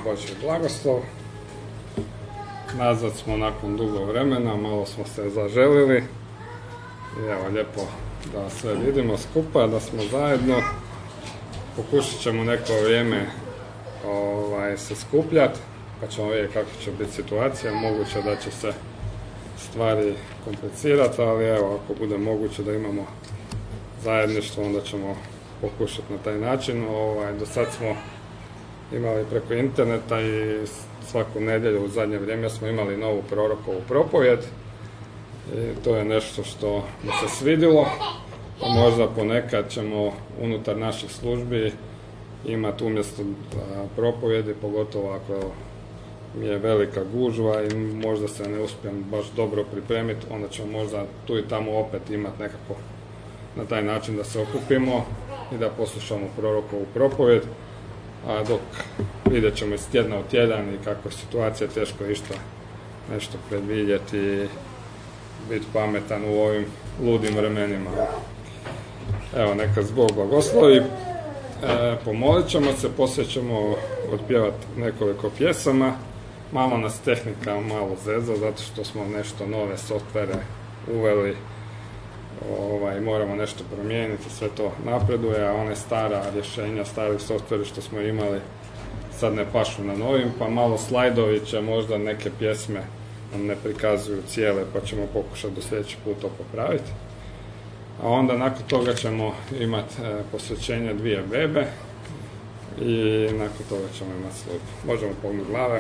Božji blagoslov. Nazad smo nakon dugo vremena, malo smo se zaželili. I evo, lijepo da sve vidimo skupa, da smo zajedno. Pokušat ćemo neko vrijeme se skupljati, pa ćemo vidjeti kako će biti situacija. Moguće da će se stvari komplicirati, ali evo, ako bude moguće da imamo zajedništvo, onda ćemo pokušati na taj način. Do sad smo imali preko interneta i svaku nedjelju u zadnje vrijeme smo imali novu prorokovu propovjed. I to je nešto što mi se svidilo. Možda ponekad ćemo unutar naših službi imati umjesto propovjedi, pogotovo ako mi je velika gužva i možda se ne uspijem baš dobro pripremiti, onda ćemo možda tu i tamo opet imati nekako na taj način da se okupimo i da poslušamo prorokovu propovjed. A dok vidjet ćemo iz tjedna u tjedan i kakva je situacija, teško je nešto predvidjeti i biti pametan u ovim ludim vremenima. Evo, neka Bog blagoslovi. Pomolit ćemo se, poslije ćemo otpjevati nekoliko pjesama. Malo nas tehnika malo zeza, zato što smo nešto nove softvere uveli. Moramo nešto promijeniti, sve to napreduje, a one stara rješenja, stari softveri što smo imali sad ne pašu na novim, pa malo slajdovi će možda neke pjesme nam ne prikazuju cijele, pa ćemo pokušati do sljedeći put to popraviti. A onda nakon toga ćemo imati posvećenje 2 bebe i nakon toga ćemo imati službu. Možemo pognuti glave.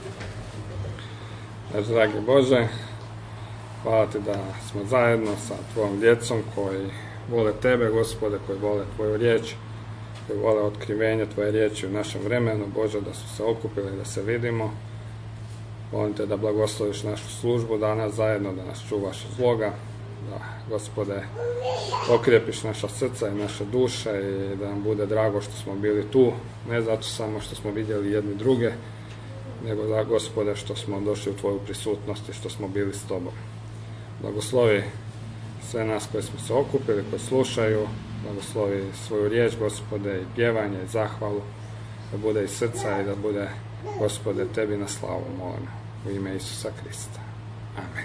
Dragi Bože, hvala Ti da smo zajedno sa Tvojom djecom koji vole Tebe, Gospode, koji vole Tvoju riječ, koji vole otkrivenje Tvoje riječi u našem vremenu. Bože, da su se okupili, da se vidimo. Molim Te da blagosloviš našu službu danas zajedno, da nas čuvaš od zloga, da, Gospode, okrijepiš naša srca i naše duše i da nam bude drago što smo bili tu, ne zato samo što smo vidjeli jedni druge, nego da, Gospode, što smo došli u Tvoju prisutnost i što smo bili s Tobom. Blagoslovi sve nas koji smo se okupili, koji slušaju, blagoslovi svoju riječ, Gospode, i pjevanje, i zahvalu, da bude iz srca i da bude, Gospode, Tebi na slavu, molim, u ime Isusa Krista. Amen.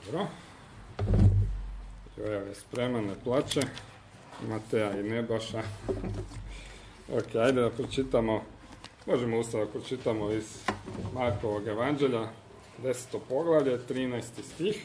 Dobro. Joel je spreman, ne plače. Mateja i Neboša. Ok, ajde da pročitamo. Možemo ustao da pročitamo iz Markovog evanđelja, 10. poglavlje, 13. stih.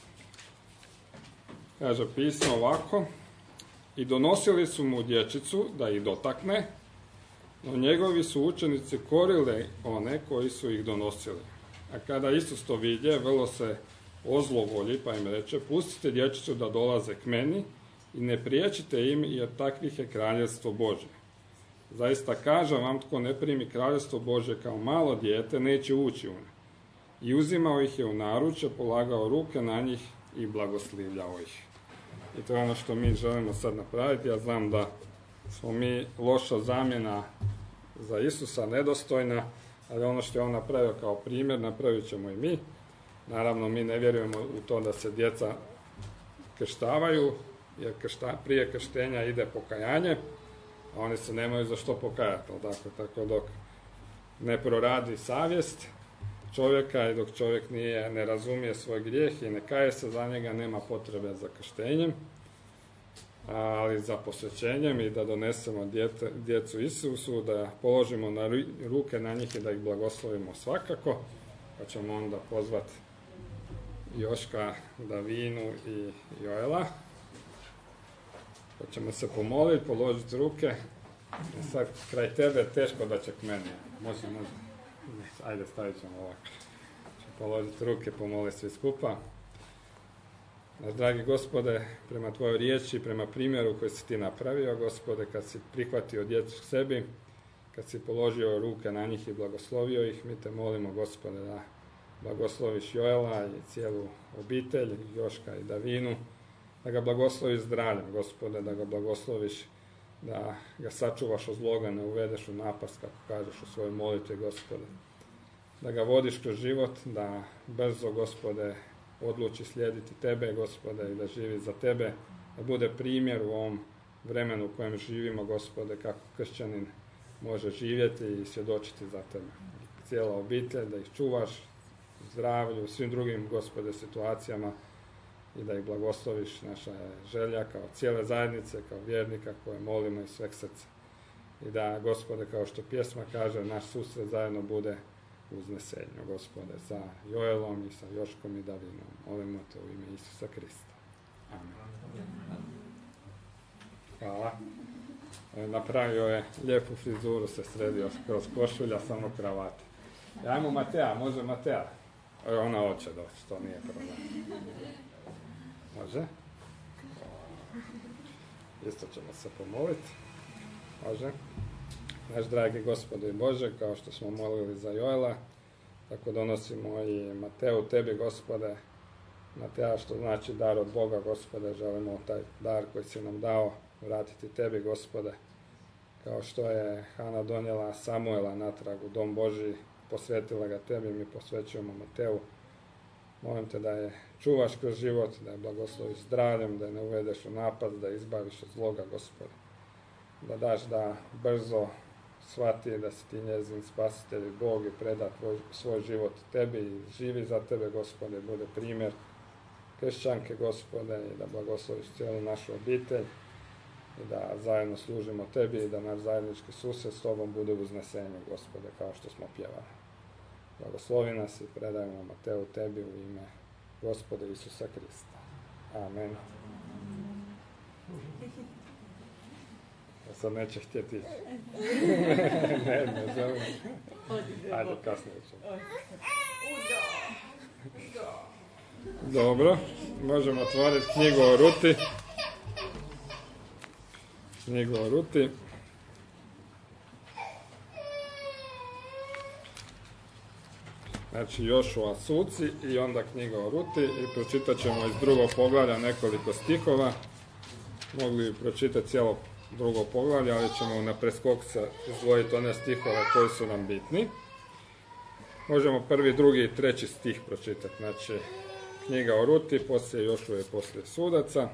Kaže pismo ovako: i donosili su mu dječicu da ih dotakne, no njegovi su učenici korili one koji su ih donosili. A kada Isus to vidje, vrlo se ozlovolji, pa im reče: pustite dječicu da dolaze k meni i ne priječite im, jer takvih je kraljevstvo Božje. Zaista kažem vam, tko ne primi kraljevstvo Božje kao malo dijete, neće ući u nje. I uzimao ih je u naručje, polagao ruke na njih i blagoslivljao ih. I to je ono što mi želimo sad napraviti. Ja znam da smo mi loša zamjena za Isusa, nedostojna, ali ono što je on napravio kao primjer, napravit ćemo i mi. Naravno, mi ne vjerujemo u to da se djeca krštavaju, jer prije krštenja ide pokajanje, a oni se nemaju za što pokajati. Tako dok ne proradi savjest čovjeka i dok čovjek ne razumije svoj grijeh i ne kaje se za njega, nema potrebe za krštenjem, ali za posvećenjem i da donesemo djecu Isusu, da položimo ruke na njih i da ih blagoslovimo svakako, pa ćemo onda pozvati Joška, Davinu i Joela. Pa ćemo se pomoliti, položiti ruke. I sad kraj tebe teško da će k meni. Može. Ajde, stavit ćemo ovako. Ćemo položiti ruke, pomoliti svi skupa. Naš dragi Gospode, prema tvojoj riječi, prema primjeru koji si ti napravio, Gospode, kad si prihvatio djecu k sebi, kad si položio ruke na njih i blagoslovio ih, mi te molimo, Gospode, da blagosloviš Joela i cijelu obitelj, Joška i Davinu, da ga blagosloviš zdravljem, Gospode, da ga blagosloviš, da ga sačuvaš od zloga, ne uvedeš u napast, kako kažeš u svojoj molitvi, Gospode. Da ga vodiš kroz život, da brzo, Gospode, odluči slijediti tebe, Gospode, i da živi za tebe, da bude primjer u ovom vremenu u kojem živimo, Gospode, kako kršćanin može živjeti i svjedočiti za tebe. Cijela obitelj, da ih čuvaš zdravlju, u svim drugim, Gospode, situacijama i da ih blagosloviš. Naša je želja kao cijele zajednice, kao vjernika koje molimo iz sveg srca. I da, Gospode, kao što pjesma kaže, naš susret zajedno bude uznesenju, Gospode, sa Joelom i sa Joškom i Davinom. Molimo te u ime Isusa Krista. Amen. Hvala. Napravio je lijepu frizuru, se sredio kroz košulja, samo kravate. Ajmo Mateja, može Mateja? Ona hoće doći, to nije problem. Može? Isto ćemo se pomoliti. Može? Naš dragi Gospode i Bože, kao što smo molili za Joela, tako donosimo i Mateu tebi, Gospode. Mateja, što znači dar od Boga, Gospode, želimo taj dar koji si nam dao vratiti tebi, Gospode. Kao što je Hana donijela Samuela natrag u dom Božji, posvetila ga tebi, mi posvećujemo Mateu. Molim te da je čuvaš kroz život, da je blagosloviš zdravljem, da je ne uvedeš u napad, da je izbaviš od zloga, Gospode. Da daš da brzo shvati da si ti njezin spasitelj i Bog i preda svoj život tebi i živi za tebe, Gospode, bude primjer kršćanke, Gospode, i da blagosloviš cijelu našu obitelj i da zajedno služimo tebi i da naš zajednički susret s tobom bude uznesenje, Gospode, kao što smo pjevali. Blagoslovi nas i predajemo Mateu tebi u ime Gospoda Isusa Krista. Amen. Ja sad neće htjeti ići. ne želim. Ajde, kasnije ćemo. Dobro, možemo otvoriti knjigu o Ruti. Knjigu o Ruti. Znači Jošua suci i onda knjiga o Ruti i pročitat ćemo iz drugog poglavlja nekoliko stihova. Mogli bi pročitati cijelo drugo poglavlje, ali ćemo na preskokca izdvojiti one stihove koji su nam bitni. Možemo prvi, drugi i treći stih pročitati. Znači knjiga o Ruti, poslije Jošuje, poslije sudaca.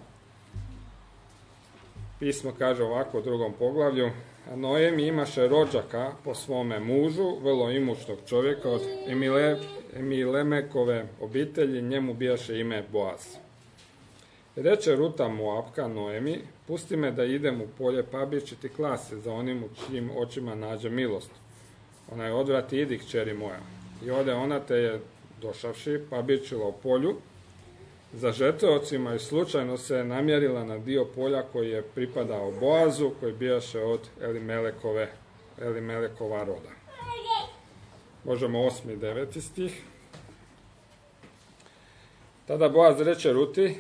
Pismo kaže ovako u drugom poglavlju: a Noemi imaše rođaka po svome mužu, vrlo imućnog čovjeka od Emilemekove obitelji, njemu bijaše ime Boaz. Reče Ruta Moabka Noemi, pusti me da idem u polje pabičiti klase za onim u čijim očima nađe milost. Ona je odvrati, idi kćeri moja. I ode ona, te je došavši pabičila u polju za žetveocima i slučajno se namjerila na dio polja koji je pripadao Boazu, koji bijaše od Elimelekova roda. Možemo 8. i 9. stih. Tada Boaz reče Ruti,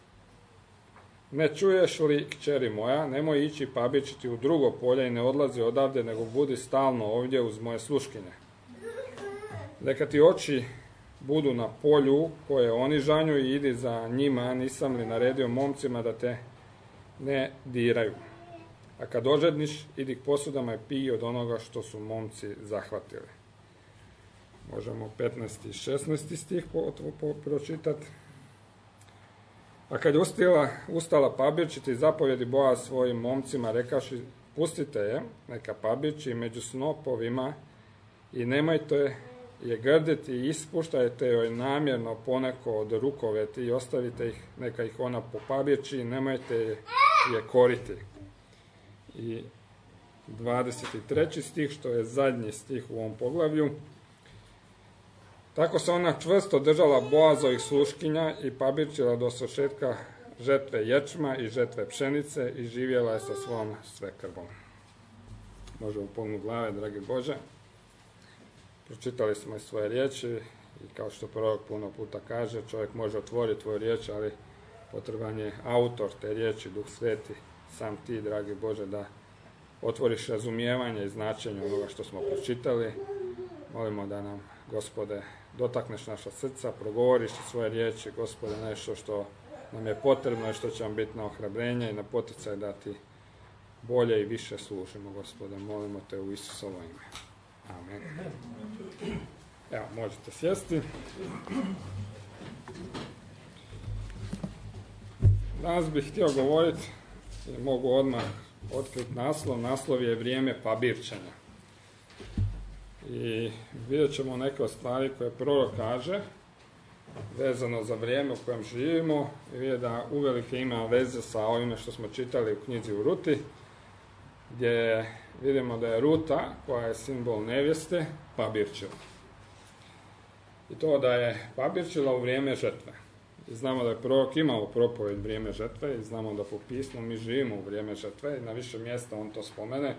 ne čuješ li, kćeri moja, nemoj ići pabičiti u drugo polje i ne odlazi odavde, nego budi stalno ovdje uz moje sluškinje. Neka ti oči budu na polju koje oni žanju i idi za njima, nisam li naredio momcima da te ne diraju. A kad dožedniš, idi k posudama i piji od onoga što su momci zahvatili. Možemo 15. i 16. stih pročitati. A kad je ustala pabičiti, zapovjedi Boaz svojim momcima, rekaši, pustite je, neka pabiči među snopovima i nemojte je grditi i ispuštajte joj namjerno poneko od rukoveti i ostavite ih, neka ih ona popabječi i nemojte je koriti. I 23. stih, što je zadnji stih u ovom poglavlju. Tako se ona čvrsto držala Boazovih sluškinja i pabičila do svršetka žetve ječma i žetve pšenice i živjela je sa svom svekrvom. Možemo pognuti glave, dragi Bože. Pročitali smo i svoje riječi i kao što prorok puno puta kaže, čovjek može otvoriti tvoju riječ, ali potreban je autor te riječi, Duh Sveti, sam ti, dragi Bože, da otvoriš razumijevanje i značenje onoga što smo pročitali. Molimo da nam, Gospode, dotakneš naša srca, progovoriš svoje riječi, Gospode, nešto što nam je potrebno i što će nam biti na ohrabrenje i na poticaj da ti bolje i više služimo, Gospode. Molimo te u Isusovo ime. Amen. Evo, možete sjesti. Danas bih htio govoriti, mogu odmah otkriti naslov. Naslov je vrijeme pabirčanja. I vidjet ćemo neke stvari koje prorok kaže vezano za vrijeme u kojem živimo i vidjet da uvelike ima veze sa ovime što smo čitali u knjizi u Ruti, gdje vidimo da je Ruta, koja je simbol nevjeste, pabirčila. I to da je pabirčila u vrijeme žetve. I znamo da je prorok imao propovjed vrijeme žetve i znamo da po pismu mi živimo u vrijeme žetve i na više mjesta on to spomene.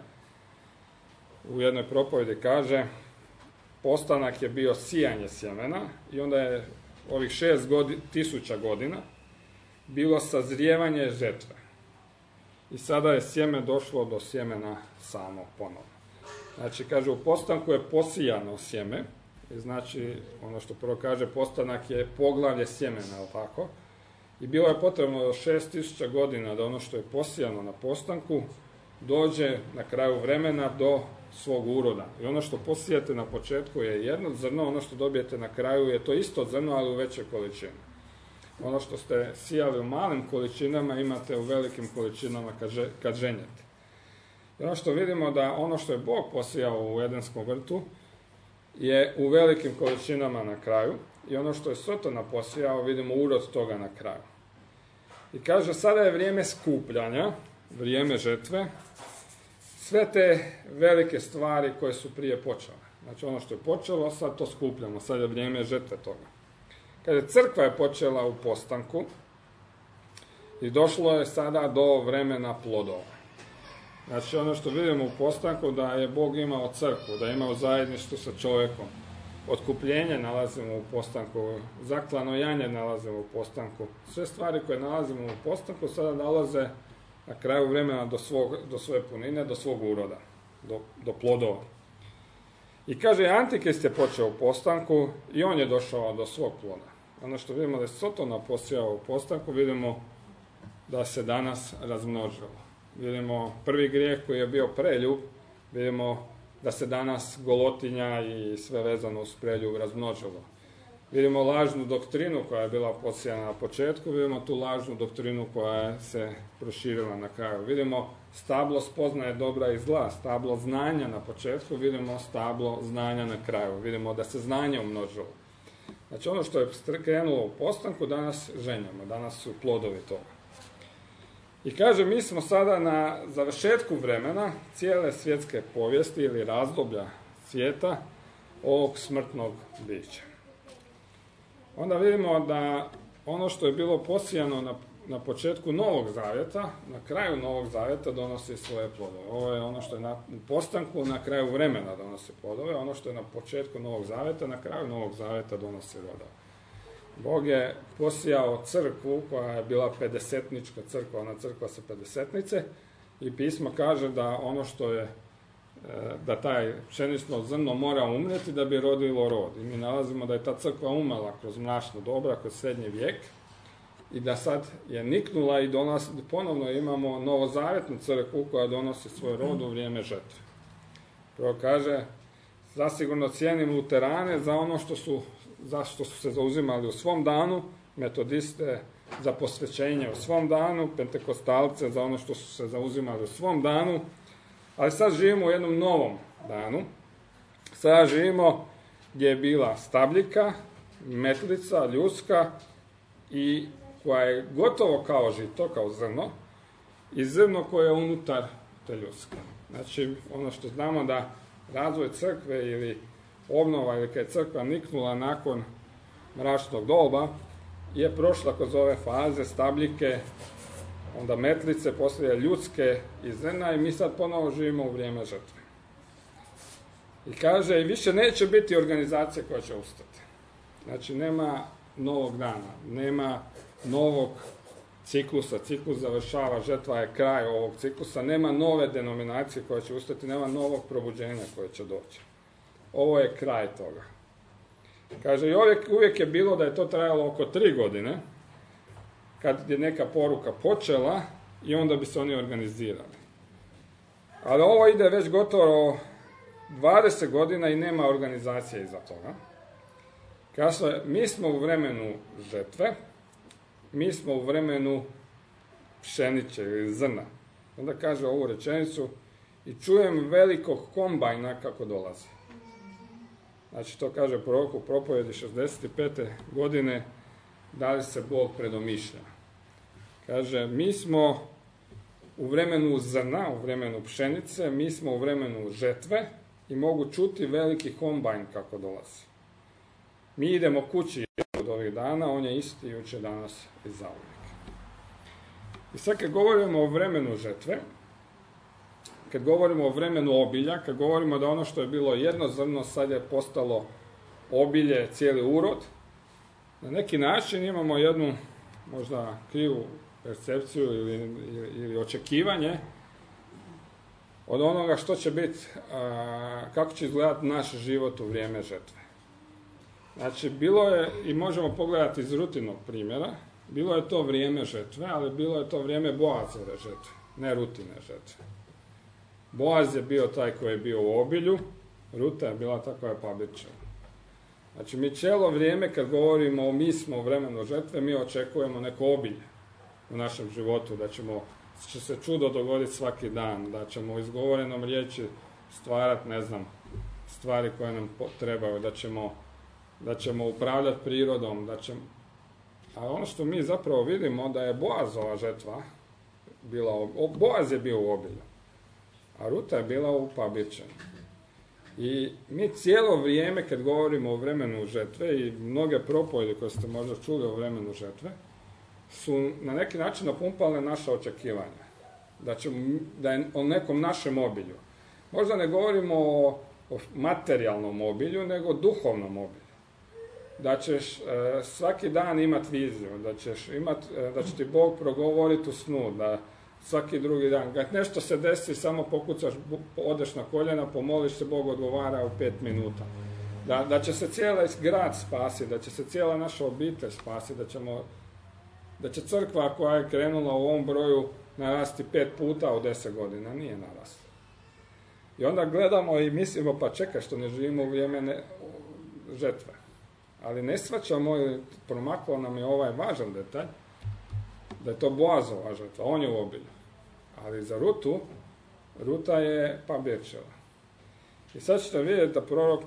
U jednoj propovjedi kaže, postanak je bio sijanje sjemena i onda je ovih 6.000 godina bilo sazrijevanje žetve. I sada je sjeme došlo do sjemena samo ponovno. Znači, kaže, u postanku je posijano sjeme, i znači, ono što prvo kaže, postanak je poglavlje sjemena, ali tako? I bilo je potrebno 6.000 godina da ono što je posijano na postanku dođe na kraju vremena do svog uroda. I ono što posijete na početku je jedno zrno, ono što dobijete na kraju je to isto zrno, ali u većoj količini. Ono što ste sijali u malim količinama imate u velikim količinama kad ženjete. I ono što vidimo da ono što je Bog posijao u Edenskom vrtu je u velikim količinama na kraju i ono što je Sotona posijao vidimo urod toga na kraju. I kaže, sada je vrijeme skupljanja, vrijeme žetve, sve te velike stvari koje su prije počele. Znači ono što je počelo, sad to skupljamo, sad je vrijeme žetve toga. Kaže, crkva je počela u postanku i došlo je sada do vremena plodova. Znači ono što vidimo u postanku da je Bog imao crkvu, da je imao zajedništvo sa čovjekom. Otkupljenje nalazimo u postanku, zaklano janje nalazimo u postanku. Sve stvari koje nalazimo u postanku sada dolaze na kraju vremena do svoje punine, do svog uroda, do plodova. I kaže, Antikrist je počeo u postanku i on je došao do svog ploda. Ono što vidimo da je Sotona posijao u postanku, vidimo da se danas razmnožilo. Vidimo prvi grijeh koji je bio preljub, vidimo da se danas golotinja i sve vezano uz preljub razmnožilo. Vidimo lažnu doktrinu koja je bila posijana na početku, vidimo tu lažnu doktrinu koja se proširila na kraju. Vidimo stablo spoznaje dobra i zla, stablo znanja na početku, vidimo stablo znanja na kraju. Vidimo da se znanje umnožilo. Znači ono što je krenulo u postanku, danas ženjamo, danas su plodovi toga. I kaže, mi smo sada na završetku vremena cijele svjetske povijesti ili razdoblja svijeta ovog smrtnog bića. Onda vidimo da ono što je bilo posijano na početku Novog Zavjeta, na kraju Novog Zavjeta donosi svoje plodove. Ovo je ono što je u postanku, na kraju vremena donosi plodove, ono što je na početku Novog Zavjeta, na kraju Novog Zavjeta donosi rodove. Bog je posijao crkvu koja je bila pedesetnička crkva, ona crkva sa pedesetnice, i pismo kaže da ono što je, da taj pšenično zrno mora umrijeti da bi rodilo rod. I mi nalazimo da je ta crkva umrla kroz mračno doba, kroz srednji vijek, i da sad je niknula i ponovno imamo novozavjetnu crkvu koja donosi svoj rod u vrijeme žetve. Prvo kaže, zasigurno cijenim luterane za ono zašto su se zauzimali u svom danu, metodiste za posvećenje u svom danu, pentekostalce za ono što su se zauzimali u svom danu, ali sad živimo u jednom novom danu. Sada živimo gdje je bila stabljika, metlica, ljudska, i koja je gotovo kao žito, kao zrno, i zrno koje je unutar te ljudske. Znači, ono što znamo da razvoj crkve ili obnova, ili kad je crkva niknula nakon mračnog doba, je prošla kroz ove faze stabljike, onda metlice, poslije ljudske i zrna, i mi sad ponovo živimo u vrijeme žetve. I kaže, i više neće biti organizacije koja će ustati. Znači, nema novog dana, nema novog ciklusa, ciklus završava, žetva je kraj ovog ciklusa, nema nove denominacije koja će ustati, nema novog probuđenja koje će doći. Ovo je kraj toga. Kaže, i uvijek je bilo da je to trajalo oko 3 godine, kad je neka poruka počela i onda bi se oni organizirali. Ali ovo ide već gotovo 20 godina i nema organizacije iza toga. Kaže, mi smo u vremenu žetve, mi smo u vremenu pšenice ili zrna. Onda kaže ovu rečenicu, i čujem velikog kombajna kako dolazi. Znači, to kaže prorok u propovjedi 65. godine, da li se Bog predomišlja. Kaže, mi smo u vremenu zrna, u vremenu pšenice, mi smo u vremenu žetve i mogu čuti veliki kombajn kako dolazi. Mi idemo kući od ovih dana, on je isti jučer, danas i zauvijek. I sad kad govorimo o vremenu žetve, kad govorimo o vremenu obilja, kad govorimo da ono što je bilo jedno zrno sad je postalo obilje, cijeli urod, na neki način imamo jednu možda krivu percepciju ili očekivanje od onoga što će biti, kako će izgledati naš život u vrijeme žetve. Znači, bilo je, i možemo pogledati iz rutinog primjera, bilo je to vrijeme žetve, ali bilo je to vrijeme Boazove žetve, ne Rutine žetve. Boaz je bio taj koji je bio u obilju, Ruta je bila ta koja je pabirčila. Znači, mi cijelo vrijeme kad govorimo mi smo u vremenu žetve, mi očekujemo neko obilje u našem životu, da će se čudo dogoditi svaki dan, da ćemo u izgovorenom riječi stvarati, ne znam, stvari koje nam trebaju, da ćemo upravljati prirodom, a ono što mi zapravo vidimo da je Boazova žetva bila, Boaz je bio u obilju, a Ruta je bila u pabirčenju. I mi cijelo vrijeme kad govorimo o vremenu žetve i mnoge propovjedi koje ste možda čuli o vremenu žetve su na neki način napumpale naša očekivanja. Da je o nekom našem obilju. Možda ne govorimo o materijalnom obilju, nego o duhovnom obilju. Da ćeš svaki dan imati viziju, da će ti Bog progovoriti u snu, da svaki drugi dan, kad nešto se desi, samo pokucaš, odeš na koljena, pomoliš se, Bog odgovara u 5 minuta. Da će se cijeli grad spasiti, da će se cijela naša obitelj spasiti, da će crkva koja je krenula u ovom broju narasti 5 puta u 10 godina, nije narasla. I onda gledamo i mislimo, pa čekaj, što ne živimo u vrijeme žetve. Ali ne shvaćamo, promaklo nam je ovaj važan detalj, da je to Boazova žetva, on je u obilju. Ali za Ruta je pabirčila. I sad ćete vidjeti da prorok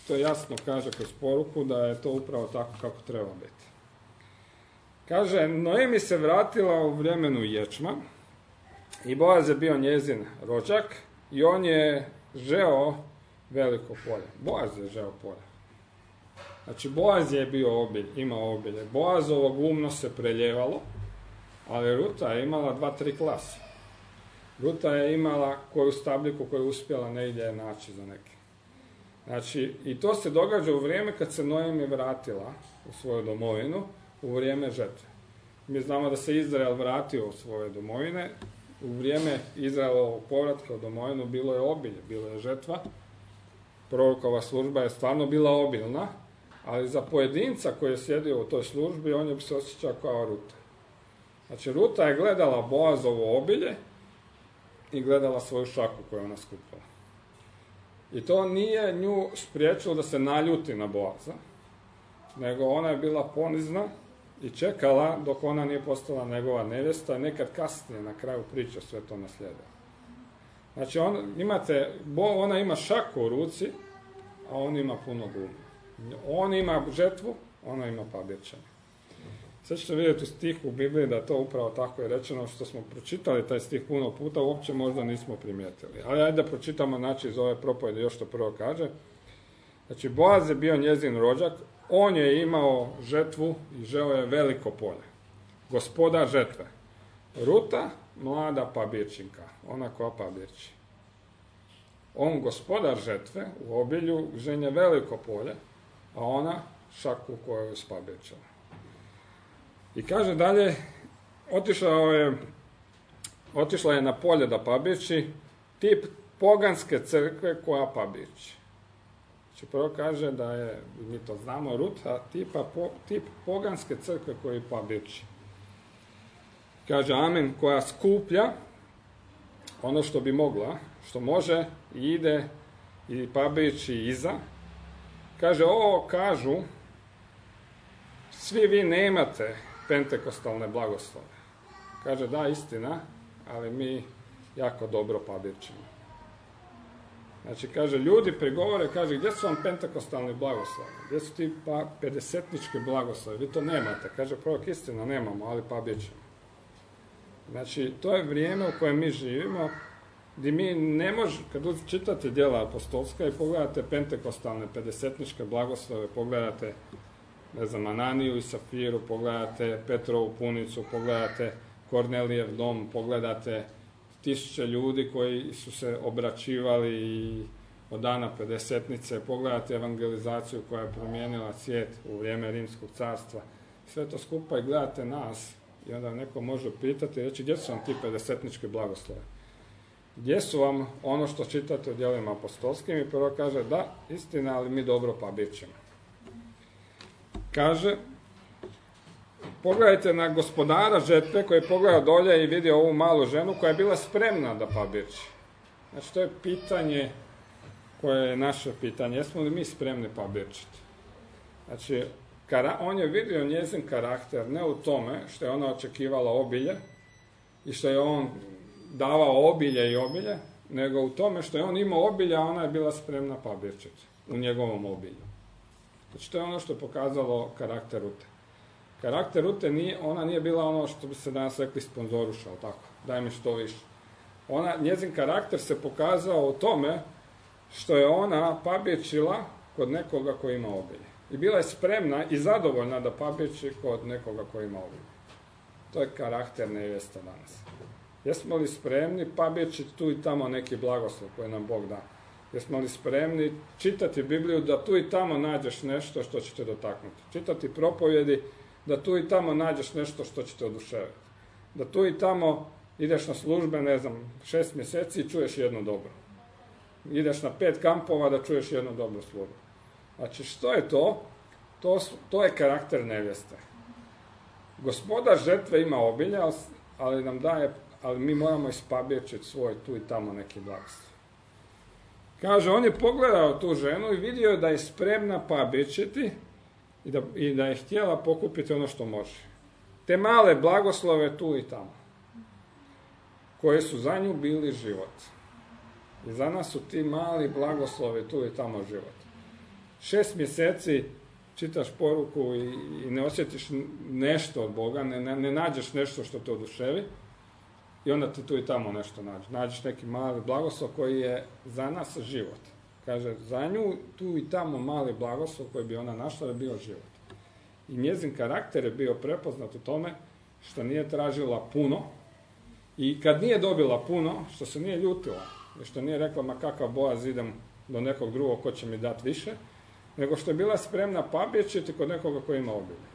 to jasno kaže kroz poruku da je to upravo tako kako treba biti. Kaže, Noemi se vratila u vremenu ječma i Boaz je bio njezin rođak i on je žeo veliko polje. Boaz je žeo polje. Znači, Boaz je bio imao obilje. Boazovo gumno se preljevalo, ali Ruta je imala 2-3 klase. Ruta je imala koju stabljiku koju je uspjela negdje naći za neke. Znači, i to se događa u vrijeme kad se Noemi vratila u svoju domovinu, u vrijeme žetve. Mi znamo da se Izrael vratio u svoje domovine. U vrijeme Izraelovog povratka u domovinu bilo je obilje, bilo je žetva. Prorokova služba je stvarno bila obilna, ali za pojedinca koji je sjedio u toj službi, on je bi se osjećao kao Ruta. Znači, Ruta je gledala Boazovo obilje i gledala svoju šaku koju ona skupila. I to nije nju spriječilo da se naljuti na Boaza, nego ona je bila ponizna i čekala dok ona nije postala njegova nevjesta, a nekad kasnije na kraju priče sve to naslijedila. Znači, ona ima šaku u ruci, a on ima puno guma. On ima žetvu, ona ima pabirčanje. Sad ćete vidjeti u stihu u Bibliji da to upravo tako je rečeno, što smo pročitali taj stih puno puta, uopće možda nismo primijetili. Ali ajde da pročitamo, znači, iz ove propovjede još što prvo kaže. Znači, Boaz je bio njezin rođak, on je imao žetvu i žeo je veliko polje. Gospodar žetve. Ruta, mlada pabirčinka, ona koja pabirči. On, gospodar žetve, u obilju ženje veliko polje, a ona šaku koju je spabirčala. I kaže dalje, otišla je na polje da pabirči, tip poganske crkve koja pabirči. Znači, prvo kaže da je, mi to znamo, Ruta, tip poganske crkve koji pabirči. Kaže, amen, koja skuplja ono što bi mogla, što može i ide i pabirči iza. Kaže, kažu, svi vi nemate pentekostalne blagoslove. Kaže, da, istina, ali mi jako dobro pabirčimo. Znači, kaže, ljudi prigovore, kaže, gdje su vam pentekostalni blagoslovi? Gdje su ti pedesetnički blagoslovi? Vi to nemate. Kaže, prorok, istina, nemamo, ali pabirčimo. Znači, to je vrijeme u kojem mi živimo, gdje mi ne možemo, kad čitate djela apostolska i pogledate pentekostalne pedesetničke blagoslove, pogledate, ne znam, Ananiju i Safiru, pogledate Petrovu punicu, pogledate Kornelijev dom, pogledate 1000 ljudi koji su se obraćivali i od dana pedesetnice, pogledate evangelizaciju koja je promijenila svijet u vrijeme Rimskog carstva. Sve to skupa i gledate nas i onda neko može pitati i reći, gdje su vam ti pedesetnički blagoslovi? Gdje su vam ono što čitate u djelima apostolskim? I prvo kaže, da, istina, ali mi dobro pabirčimo. Kaže, pogledajte na gospodara žetve koji je pogledao dolje i vidio ovu malu ženu koja je bila spremna da pabirči. Znači, to je pitanje koje je naše pitanje. Jesmo li mi spremni pabirčiti? Znači, on je vidio njezin karakter ne u tome što je ona očekivala obilje i što je on davao obilje i obilje, nego u tome što je on imao obilje, a ona je bila spremna pabirčiti u njegovom obilju. Znači, to je ono što je pokazalo karakter Rute. Karakter Rute ona nije bila ono što bi se danas rekli sponzoruša, tako, daj mi što više. Njezin karakter se pokazao u tome što je ona pabirčila kod nekoga koji ima obilje. I bila je spremna i zadovoljna da pabirči kod nekoga koji ima obilje. To je karakter nevjesta danas. Jesmo li spremni pabirčiti tu i tamo neki blagoslov koji nam Bog da? Jesmo li spremni čitati Bibliju da tu i tamo nađeš nešto što će te dotaknuti? Čitati propovjedi da tu i tamo nađeš nešto što će te oduševiti. Da tu i tamo ideš na službe, 6 mjeseci i čuješ jedno dobro. Ideš na 5 kampova da čuješ jednu dobru službu. Znači, što je to? To je karakter nevjeste. Gospodar žetve ima obilje, ali mi moramo ispabirčiti svoj tu i tamo neki blagoslov. Kaže, on je pogledao tu ženu i vidio da je spremna pabirčiti i da je htjela pokupiti ono što može. Te male blagoslove tu i tamo, koje su za nju bili život. I za nas su ti mali blagoslovi tu i tamo život. 6 mjeseci čitaš poruku i ne osjetiš nešto od Boga, ne nađeš nešto što te oduševi, i onda ti tu i tamo nešto nađeš. Nađeš neki mali blagoslov koji je za nas život. Kaže, za nju tu i tamo mali blagoslov koji bi ona našla je bio život. I njezin karakter je bio prepoznat u tome što nije tražila puno, i kad nije dobila puno, što se nije ljutila, i što nije rekla, ma kakav Boaz, idem do nekog drugog ko će mi dati više, nego što je bila spremna pobjeći kod nekoga koji ima obilje.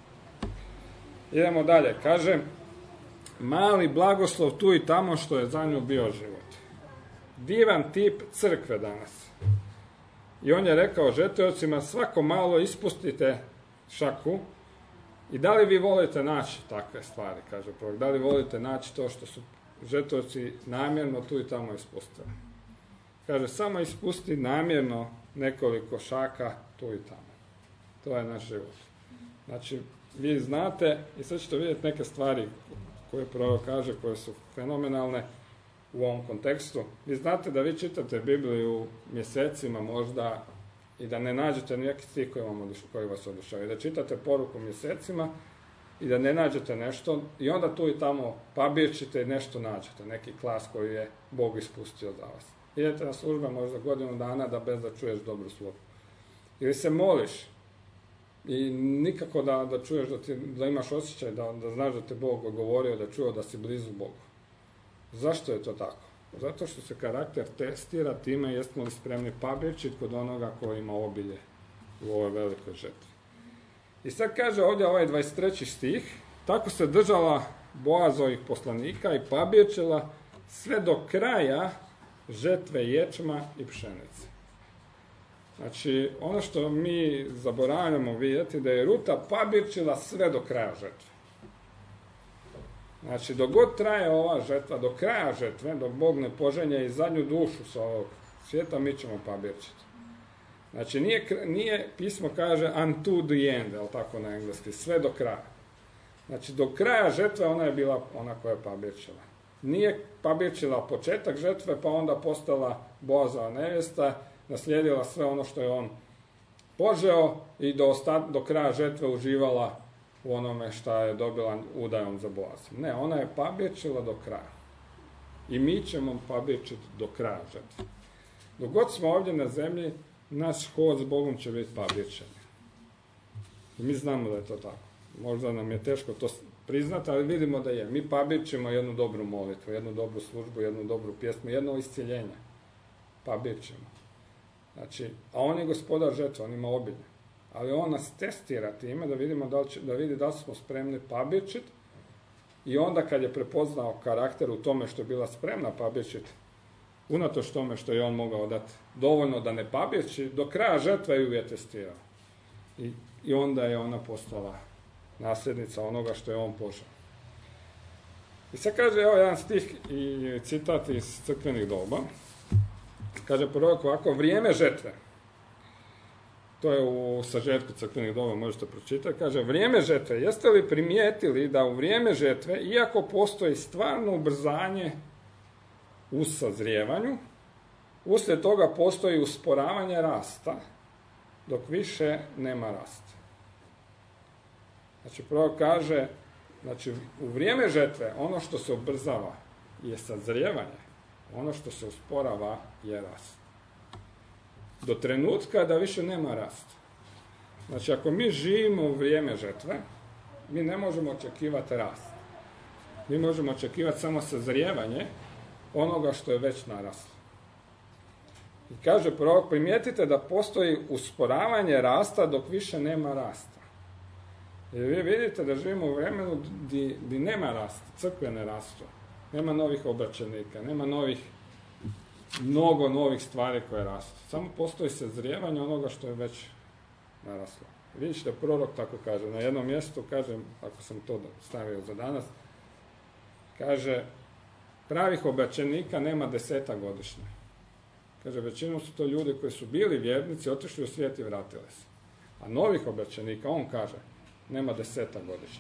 Idemo dalje. Kaže, mali blagoslov tu i tamo što je za nju bio život. Divan tip crkve danas. I on je rekao žetovcima, svako malo ispustite šaku, i da li vi volite naći takve stvari, kaže prorok, da li volite naći to što su žetovci namjerno tu i tamo ispustili. Kaže, samo ispusti namjerno nekoliko šaka tu i tamo. To je naš život. Znači, vi znate, i sad ćete vidjeti neke stvari koje prorok kaže, koje su fenomenalne u ovom kontekstu. Vi znate da vi čitate Bibliju mjesecima možda i da ne nađete neki stih koji vas odušavaju. Da čitate poruku mjesecima i da ne nađete nešto i onda tu i tamo pabirčite i nešto nađete. Neki klas koji je Bog ispustio za vas. Idete na službu možda godinu dana da bez da čuješ dobru službu. Ili se moliš i nikako da čuješ, da imaš osjećaj, da znaš da te Bog odgovorio, da čuo da si blizu Bogu. Zašto je to tako? Zato što se karakter testira time jesmo li spremni pabirčiti kod onoga koji ima obilje u ovoj velikoj žetvi. I sad kaže ovdje ovaj 23. stih, tako se držala Boazovih poslanika i pabirčila sve do kraja žetve ječma i pšenice. Znači, ono što mi zaboravljamo vidjeti, da je Ruta pabirčila sve do kraja žetve. Znači, dok god traje ova žetva, do kraja žetve, dok Bog ne poženje i zadnju dušu sa ovog svijeta, mi ćemo pabirčiti. Znači, nije pismo kaže unto the end, je li tako na engleski, sve do kraja. Znači, do kraja žetve ona je bila ona koja je pabirčila. Nije pabirčila početak žetve, pa onda postala Boazova nevjesta, naslijedila sve ono što je on požeo i do kraja žetve uživala u onome što je dobila udajom za Boazom. Ne, ona je pabirčila do kraja. I mi ćemo pabirčiti do kraja žetve. Dok god smo ovdje na zemlji, naš hod s Bogom će biti pabirčenje. I mi znamo da je to tako. Možda nam je teško to priznati, ali vidimo da je. Mi pabirčimo jednu dobru molitvu, jednu dobru službu, jednu dobru pjesmu, jedno iscjeljenje. Pabirčimo. Znači, a on je gospodar žetve, on ima obilje. Ali on nas testira time da vidimo da vidi da li smo spremni pabirčiti, i onda kad je prepoznao karakter u tome što je bila spremna pabirčiti, unatoč tome što je on mogao dati dovoljno da ne pabirči, do kraja žetve ju je testirao. I onda je ona postala nasljednica onoga što je on požao. I sad kaže, evo jedan stih i citat iz crkvenih doba. Kaže prorok ovako, vrijeme žetve. To je u sažetku crkvenih doba, možete pročitati. Kaže, vrijeme žetve. Jeste li primijetili da u vrijeme žetve, iako postoji stvarno ubrzanje u sazrijevanju, uslijed toga postoji usporavanje rasta, dok više nema rasta. Znači, prorok kaže, znači, u vrijeme žetve ono što se ubrzava je sazrijevanje, ono što se usporava je rast. Do trenutka da više nema rasta. Znači, ako mi živimo u vrijeme žetve, mi ne možemo očekivati rast. Mi možemo očekivati samo sazrijevanje onoga što je već naraslo. I kaže prorok, primijetite da postoji usporavanje rasta dok više nema rasta. Jer vi vidite da živimo u vremenu gdje nema rasta, crkve ne rastu, nema novih obraćenika, nema mnogo novih stvari koje rastu. Samo postoji sazrijevanje onoga što je već naraslo. Vidite da prorok tako kaže. Na jednom mjestu kaže, ako sam to stavio za danas, kaže, pravih obraćenika nema 10 godišnje. Kaže, većinom su to ljudi koji su bili vjernici, otišli u svijet i vratili se. A novih obraćenika, on kaže, nema 10 godišnje.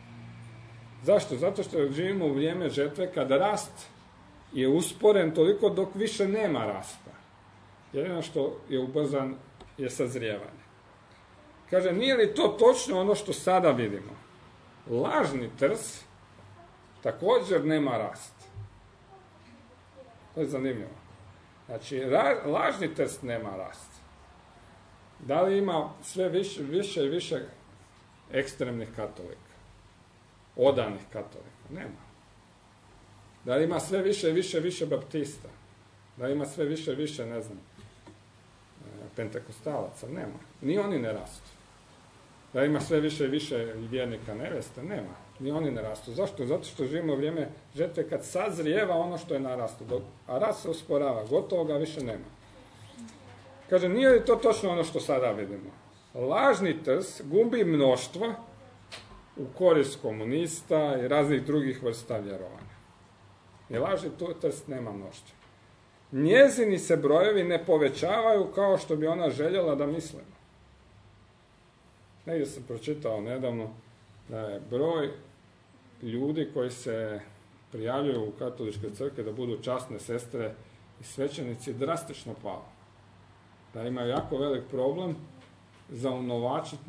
Zašto? Zato što živimo u vrijeme žetve kada rast je usporen toliko dok više nema rasta. Jedino što je ubrzan je sazrijevanje. Kaže, nije li to točno ono što sada vidimo? Lažni trs također nema rast. To je zanimljivo. Znači, lažni trs nema rast. Da li ima sve više i više ekstremnih katolika? Odanih katolika? Nema. Da li ima sve više i više baptista? Da li ima sve više i više, ne znam, pentekostalaca? Nema. Ni oni ne rastu. Da li ima sve više i više vjernika nevjesta? Nema. Ni oni ne rastu. Zašto? Zato što živimo u vrijeme žetve kad sazrijeva ono što je narastu. A rast se usporava. Gotovo ga više nema. Kaže, nije li to točno ono što sada vidimo? Lažni trs gubi mnoštvo u korist komunista i raznih drugih vrsta vjerovanja. I lažni trs nema mnoštva. Njezini se brojevi ne povećavaju kao što bi ona željela da mislimo. Negdje sam pročitao nedavno da je broj ljudi koji se prijavljuju u katoličkoj crkvi da budu časne sestre i svećenici drastično pao. Da imaju jako velik problem za unovačiti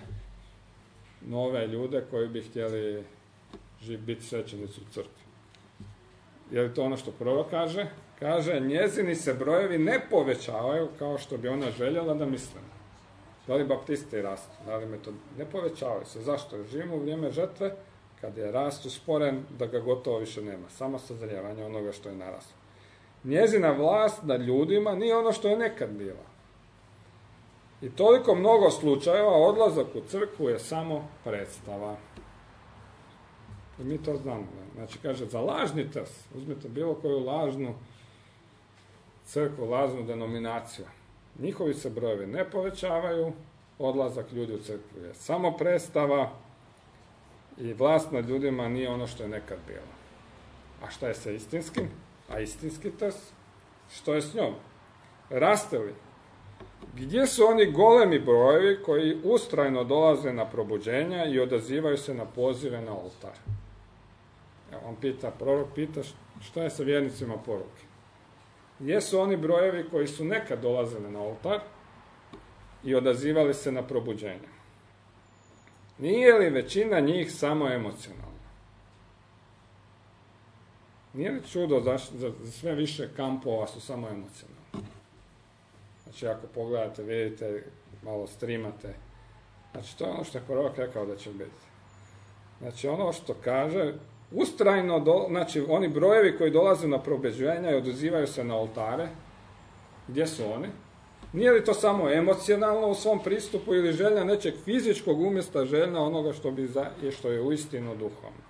nove ljude koji bi htjeli biti svećenici u crkvi. Je li to ono što prorok kaže? Kaže, njezini se brojevi ne povećavaju kao što bi ona željela da mislimo. Da li baptisti rastu? Da li ne povećavaju se. Zašto? Jer živimo u vrijeme žetve kad je rast usporen da ga gotovo više nema. Samo sazrijevanje onoga što je naraslo. Njezina vlast nad ljudima nije ono što je nekad bila. I toliko mnogo slučajeva odlazak u crkvu je samo predstava. I mi to znamo. Znači, kaže, za lažni trs, uzmite bilo koju lažnu crkvu, lažnu denominaciju. Njihovi se brojevi ne povećavaju, odlazak ljudi u crkvu je samo predstava i vlast nad ljudima nije ono što je nekad bilo. A šta je sa istinskim? A istinski trs? Što je s njom? Raste li? Gdje su oni golemi brojevi koji ustrajno dolaze na probuđenja i odazivaju se na pozive na oltar? On pita, prorok pita šta je sa vjernicima poruke. Gdje su oni brojevi koji su nekad dolazili na oltar i odazivali se na probuđenje? Nije li većina njih samo emocionalna? Nije li čudo za sve više kampova su samo emocionalni? Znači, ako pogledate, vidite, malo streamate, znači, to je ono što je prorok rekao da će biti. Znači, ono što kaže, ustrajno, znači, oni brojevi koji dolaze na probuđenja i odazivaju se na oltare, gdje su oni? Nije li to samo emocionalno u svom pristupu ili želja nečeg fizičkog umjesto želja onoga što je uistinu duhovno?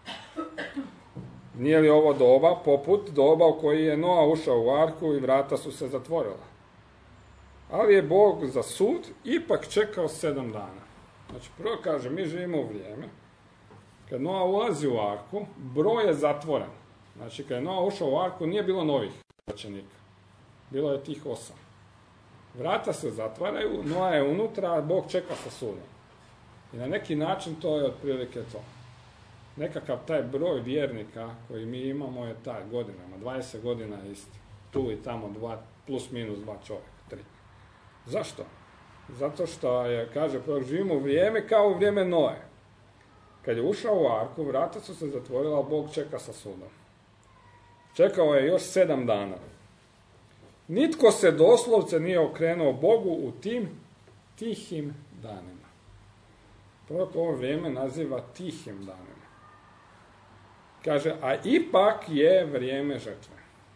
Nije li ovo doba poput doba u koji je Noa ušao u arku i vrata su se zatvorila? Ali je Bog za sud ipak čekao 7 dana. Znači, prvo kaže, mi živimo u vrijeme kad Noa ulazi u arku, broj je zatvoren. Znači, kad je Noa ušao u arku, nije bilo novih svećenika. Bilo je tih 8. Vrata se zatvaraju, Noa je unutra, a Bog čeka sa sudom. I na neki način to je otprilike to. Nekakav taj broj vjernika koji mi imamo je taj godinama. 20 godina je isti. Tu i tamo plus minus 2 čovjeka, 3. Zašto? Zato što je, kaže, živimo u vrijeme kao u vrijeme Noe. Kad je ušao u arku, vrata su se zatvorila, a Bog čeka sa sudom. Čekao je još 7 dana. Nitko se doslovce nije okrenuo Bogu u tim tihim danima. Prvo ovo vrijeme naziva tihim danima. Kaže, a ipak je vrijeme žrtve.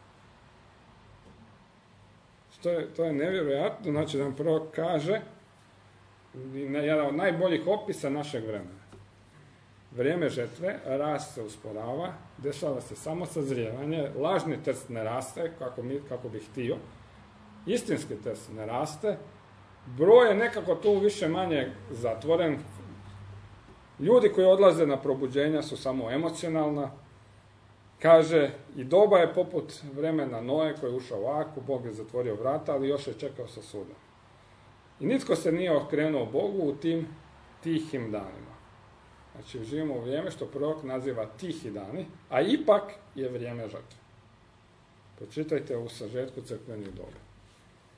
To je nevjerojatno, znači da nam prvo kaže jedan od najboljih opisa našeg vremena. Vrijeme žrtve, rast se usporava, dešava se samo sazrijevanje, lažni trs ne raste kako bi htio, istinski trs ne raste, broj je nekako tu više manje zatvoren, ljudi koji odlaze na probuđenja su samo emocionalna, kaže, i doba je poput vremena Noe koji je ušao u arku, Bog je zatvorio vrata, ali još je čekao sa sudom. I nitko se nije okrenuo Bogu u tim tihim danima. Znači, živimo u vrijeme što prorok naziva tihi dani, a ipak je vrijeme žrtve. Pročitajte u sažetku crkvenih doba.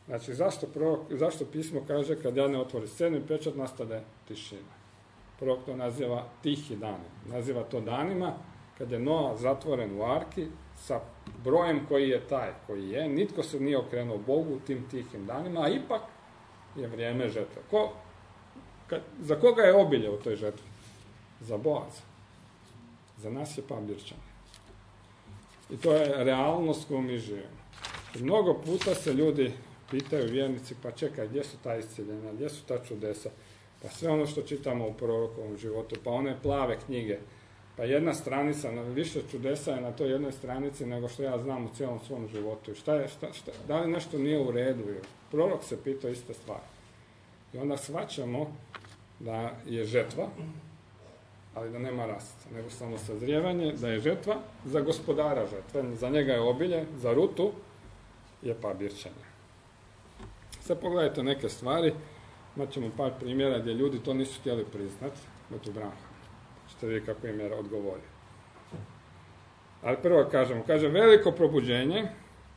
Znači, zašto pismo kaže kad ja ne otvori 7. pečat nastade tišina? Prorok to naziva tihi dani. Naziva to danima kad je Noa zatvoren u arki sa brojem koji je taj koji je. Nitko se nije okrenuo Bogu u tim tihim danima, a ipak je vrijeme žetve. Za koga je obilje u toj žetvi? Za Boaza. Za nas je Pabirčan. I to je realnost koju mi živimo. I mnogo puta se ljudi pitaju, vjernici, pa čekaj, gdje su ta isceljenja, gdje su ta čudesa? Pa sve ono što čitamo u prorokovom životu, pa one plave knjige, pa jedna stranica, više čudesa je na toj jednoj stranici nego što ja znam u cijelom svom životu. Da li nešto nije u redu? Prorok se pitao iste stvari. I onda shvaćamo da je žetva, ali da nema rasta, nego samo sazrijevanje, da je žetva za gospodara žetve, za njega je obilje, za rutu je Pabirčanje. Sad pogledajte neke stvari, imat ćemo par primjera gdje ljudi to nisu htjeli priznati, metu Branham. Ćete vidjeti kako im je odgovorio. Ali prvo kaže veliko probuđenje,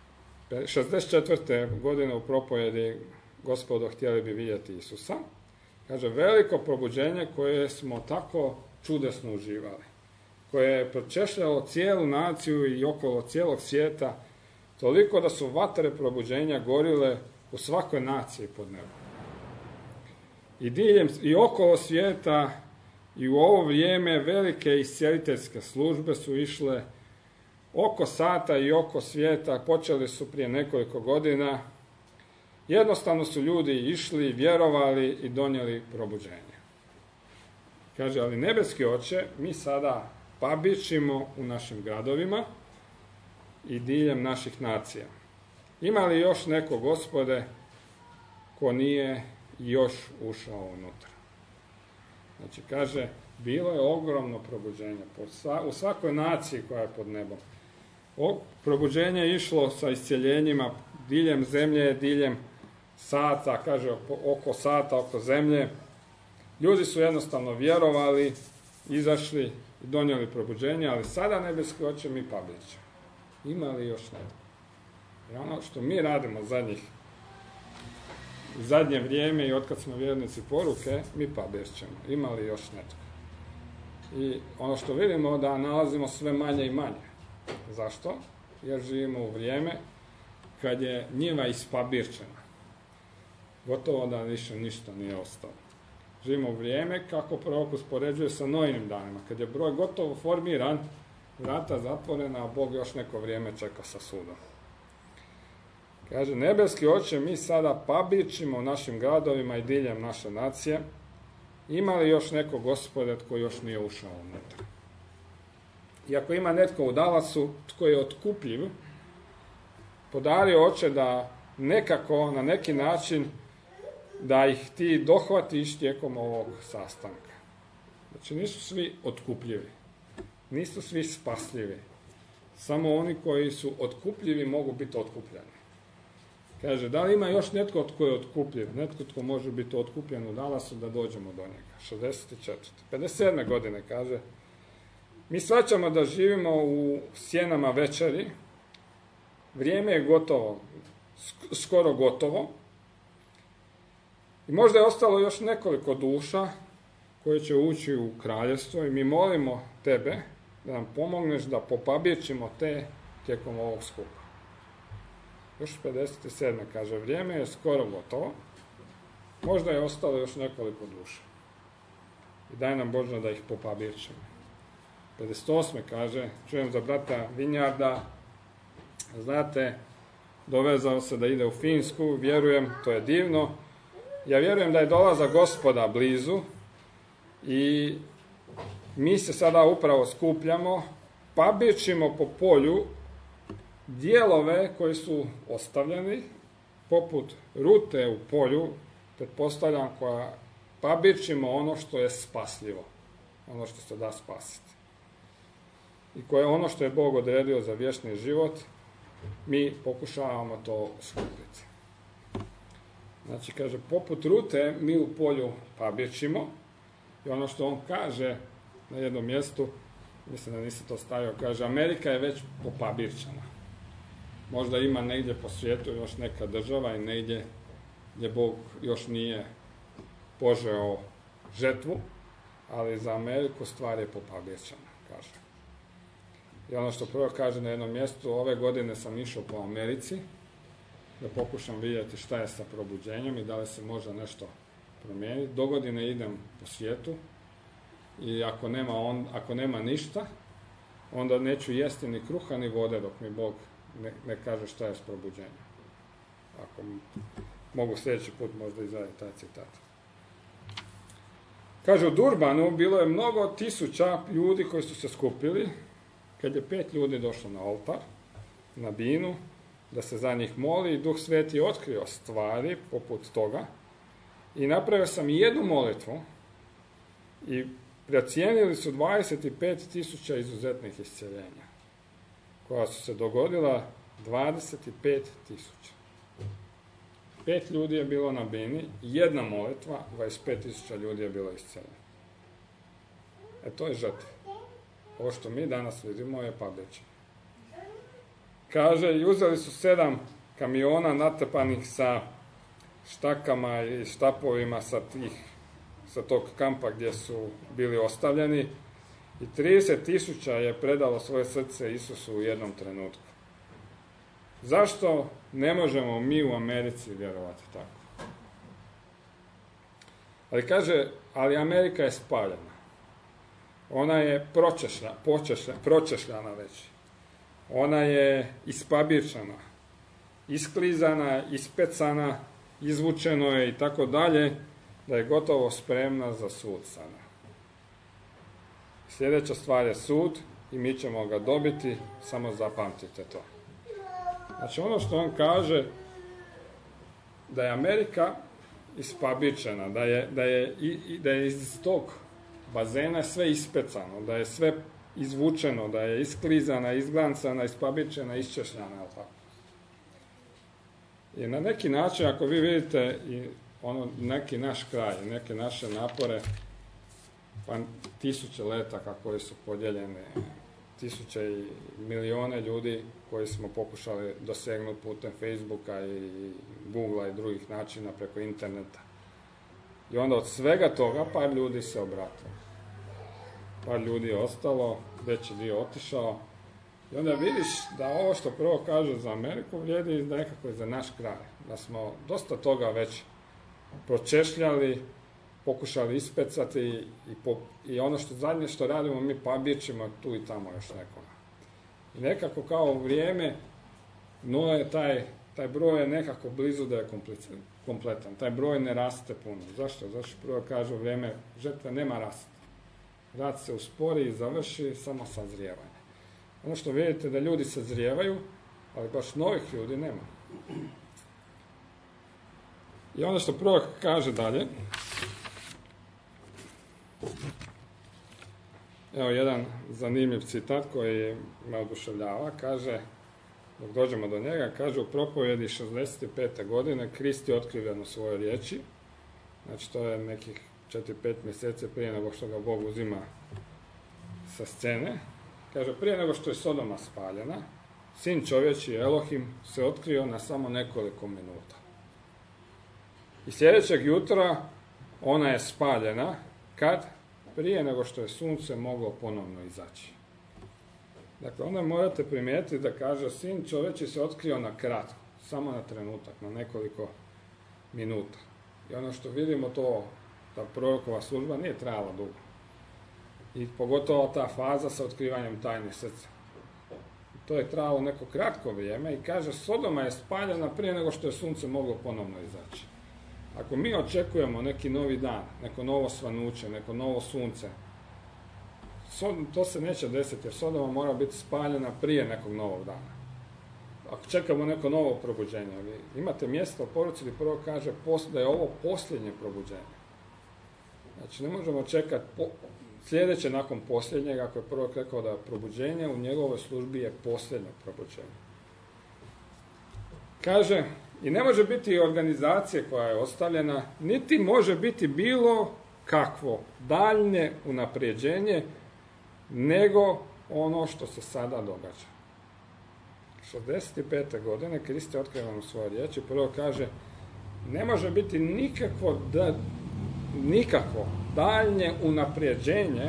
64. godine u propovjedi Gospodo htjeli bi vidjeti Isusa, kaže veliko probuđenje koje smo tako čudesno uživali, koje je pročešljalo cijelu naciju i okolo cijelog svijeta, toliko da su vatre probuđenja gorile u svakoj naciji pod nebom. I okolo svijeta i u ovo vrijeme velike iscijeliteljske službe su išle oko sata i oko svijeta, počeli su prije nekoliko godina. Jednostavno su ljudi išli, vjerovali i donijeli probuđenje. Kaže, ali nebeski Oče, mi sada pabičimo u našim gradovima i diljem naših nacija. Ima li još neko, Gospode, ko nije još ušao unutra? Znači, kaže, bilo je ogromno probuđenje u svakoj naciji koja je pod nebom. Probuđenje je išlo sa iscjeljenjima diljem zemlje, diljem sata, kaže, oko sata, oko zemlje. Ljudi su jednostavno vjerovali, izašli i donijeli probuđenje, ali sada nebeski Oče mi pabićemo. Ima li još netko? I ono što mi radimo zadnje vrijeme i otkad smo vjernici poruke, mi pabićemo. Ima li još netko? I ono što vidimo da nalazimo sve manje i manje. Zašto? Jer živimo u vrijeme kad je njiva ispabirčena. Gotovo da više ništa nije ostalo. Živimo u vrijeme kako prorok uspoređuje sa Noinim danima, kad je broj gotovo formiran, vrata zatvorena, a Bog još neko vrijeme čeka sa sudom. Kaže, nebeski Oče, mi sada pabičimo u našim gradovima i diljem naše nacije. Ima li još neko, Gospode, tko još nije ušao unutra? I ako ima netko u Dallasu tko je otkupljiv, podario Oče da nekako, na neki način, da ih ti dohvatiš tijekom ovog sastanka. Znači, nisu svi otkupljivi. Nisu svi spasljivi. Samo oni koji su otkupljivi mogu biti otkupljeni. Kaže, da li ima još netko tko je otkupljiv? Netko tko može biti otkupljen u Dallasu da dođemo do njega. 64. 57. godine kaže, mi shvaćamo da živimo u sjenama večeri. Vrijeme je gotovo, skoro gotovo. I možda je ostalo još nekoliko duša koje će ući u kraljevstvo i mi molimo tebe da nam pomogneš da popabjećimo te tijekom ovog skupa. Još 57. kaže, vrijeme je skoro gotovo, možda je ostalo još nekoliko duša. I daj nam Bože da ih popabjećimo. 58. kaže, čujem za brata Vinjarda, znate, dovezao se da ide u Finsku, vjerujem, to je divno. Ja vjerujem da je dolazak Gospoda blizu i mi se sada upravo skupljamo, pabičimo po polju dijelove koji su ostavljeni, poput rute u polju, pretpostavljam, koja pabičimo ono što je spasljivo, ono što se da spasiti. I koje je ono što je Bog odredio za vječni život, mi pokušavamo to skupiti. Znači, kaže, poput rute mi u polju pabičimo i ono što on kaže na jednom mjestu, mislim da nisi to stavio, kaže, Amerika je već popabirčana. Možda ima negdje po svijetu još neka država i negdje gdje Bog još nije požeo žetvu, ali za Ameriku stvar je popabječana, kaže. I ono što prvo kaže na jednom mjestu, ove godine sam išao po Americi, da pokušam vidjeti šta je sa probuđenjem i da li se može nešto promijeniti. Dogodine idem po svijetu i ako nema ništa, onda neću jesti ni kruha ni vode dok mi Bog ne kaže šta je s probuđenjem. Ako mogu sljedeći put možda izraditi taj citat. Kaže, u Durbanu bilo je mnogo tisuća ljudi koji su se skupili, kad je 5 ljudi došlo na oltar, na binu, da se za njih moli i Duh Sveti je otkrio stvari poput toga i napravio sam jednu molitvu i procijenili su 25.000 izuzetnih isceljenja koja su se dogodila 25.000. 5 ljudi je bilo na bini, jedna molitva, 25.000 ljudi je bilo isceljeno. To je žrtva. Ovo što mi danas vidimo je pabeće. Kaže, i uzeli su 7 kamiona natrpanih sa štakama i štapovima sa tog kampa gdje su bili ostavljeni i 30.000 je predalo svoje srce Isusu u jednom trenutku. Zašto ne možemo mi u Americi vjerovati tako? Ali kaže, ali Amerika je spaljena. Ona je pročešljana već. Ona je ispabirčana, isklizana, ispecana, izvučeno je i tako dalje, da je gotovo spremna za sud sada. Sljedeća stvar je sud i mi ćemo ga dobiti, samo zapamtite to. Znači ono što on kaže, da je Amerika ispabičena, da je iz tog bazena sve ispecano, da je sve izvučeno, da je isklizana, izglancana, ispabičena, iščešljana. I na neki način, ako vi vidite i neki naš kraj, neke naše napore, pa 1000 letaka koji su podijeljene, 1000 i milijone ljudi koji smo pokušali dosegnuti putem Facebooka i Googlea i drugih načina preko interneta. I onda od svega toga par ljudi se obratilo. Par ljudi je ostalo, veći dio otišao. I onda vidiš da ovo što prvo kaže za Ameriku vrijedi nekako i za naš kraj. Da smo dosta toga već pročešljali, pokušali ispecati i ono što zadnje što radimo mi pabirčimo tu i tamo još nekoga. I nekako kao vrijeme nula je taj broj je nekako blizu da je kompletan. Taj broj ne raste puno. Zašto? Zašto prvo kaže vrijeme žrtve nema rasta. Rad se uspori i završi samo sazrijevanje. Ono što vidite da ljudi sazrijevaju, ali baš novih ljudi nema. I ono što prvo kaže dalje, evo jedan zanimljiv citat koji me oduševljava, kaže, dok dođemo do njega, kaže u propovjedi 65. godine Krist je otkriven u svojoj riječi, znači to je nekih 4-5 mjeseci prije nego što ga Bog uzima sa scene. Kaže, prije nego što je Sodoma spaljena, Sin čovječji Elohim se otkrio na samo nekoliko minuta. I sljedećeg jutra ona je spaljena, kad? Prije nego što je sunce moglo ponovno izaći. Dakle, onda morate primijetiti da kaže, Sin čovječji se otkrio na kratko, samo na trenutak, na nekoliko minuta. I ono što vidimo to, ta prorokova služba nije trajala dugo. I pogotovo ta faza sa otkrivanjem tajne srca. To je trajalo neko kratko vrijeme i kaže, Sodoma je spaljena prije nego što je sunce moglo ponovno izaći. Ako mi očekujemo neki novi dan, neko novo svanuće, neko novo sunce, to se neće desiti jer Sodoma mora biti spaljena prije nekog novog dana. Ako čekamo neko novo probuđenje, imate mjesto u poruci gdje prvo kaže da je ovo posljednje probuđenje. Znači ne možemo čekati sljedeće nakon posljednjeg, ako je prvo rekao da probuđenje u njegovoj službi je posljednje probuđenje. Kaže, i ne može biti organizacije koja je ostavljena, niti može biti bilo kakvo daljnje unapređenje nego ono što se sada događa. 65. godine Krist je otkrivan u svojoj riječi. Prvo kaže, ne može biti nikakvo daljnje unapređenje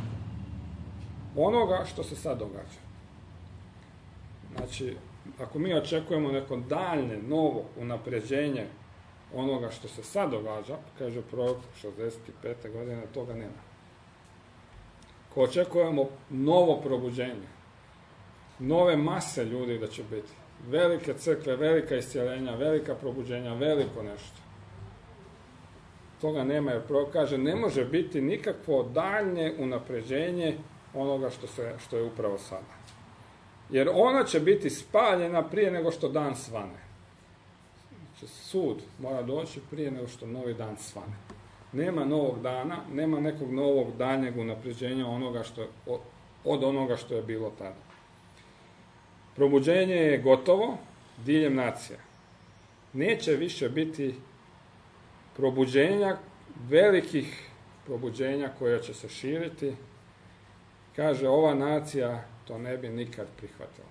onoga što se sad događa. Znači, ako mi očekujemo neko daljnje, novo unapređenje onoga što se sad događa, kaže prorok 65. godine, toga nema. Ko očekujemo novo probuđenje, nove mase ljudi da će biti, velike crkve, velika iscjeljenja, velika probuđenja, veliko nešto. Toga nema, jer prorok kaže, ne može biti nikakvo daljnje unapređenje onoga što je upravo sada. Jer ona će biti spaljena prije nego što dan svane. Znači, sud mora doći prije nego što novi dan svane. Nema novog dana, nema nekog novog daljnjeg unapređenja od onoga što je bilo tada. Probuđenje je gotovo diljem nacija. Neće više biti probuđenja, velikih probuđenja koja će se širiti. Kaže, ova nacija to ne bi nikad prihvatila.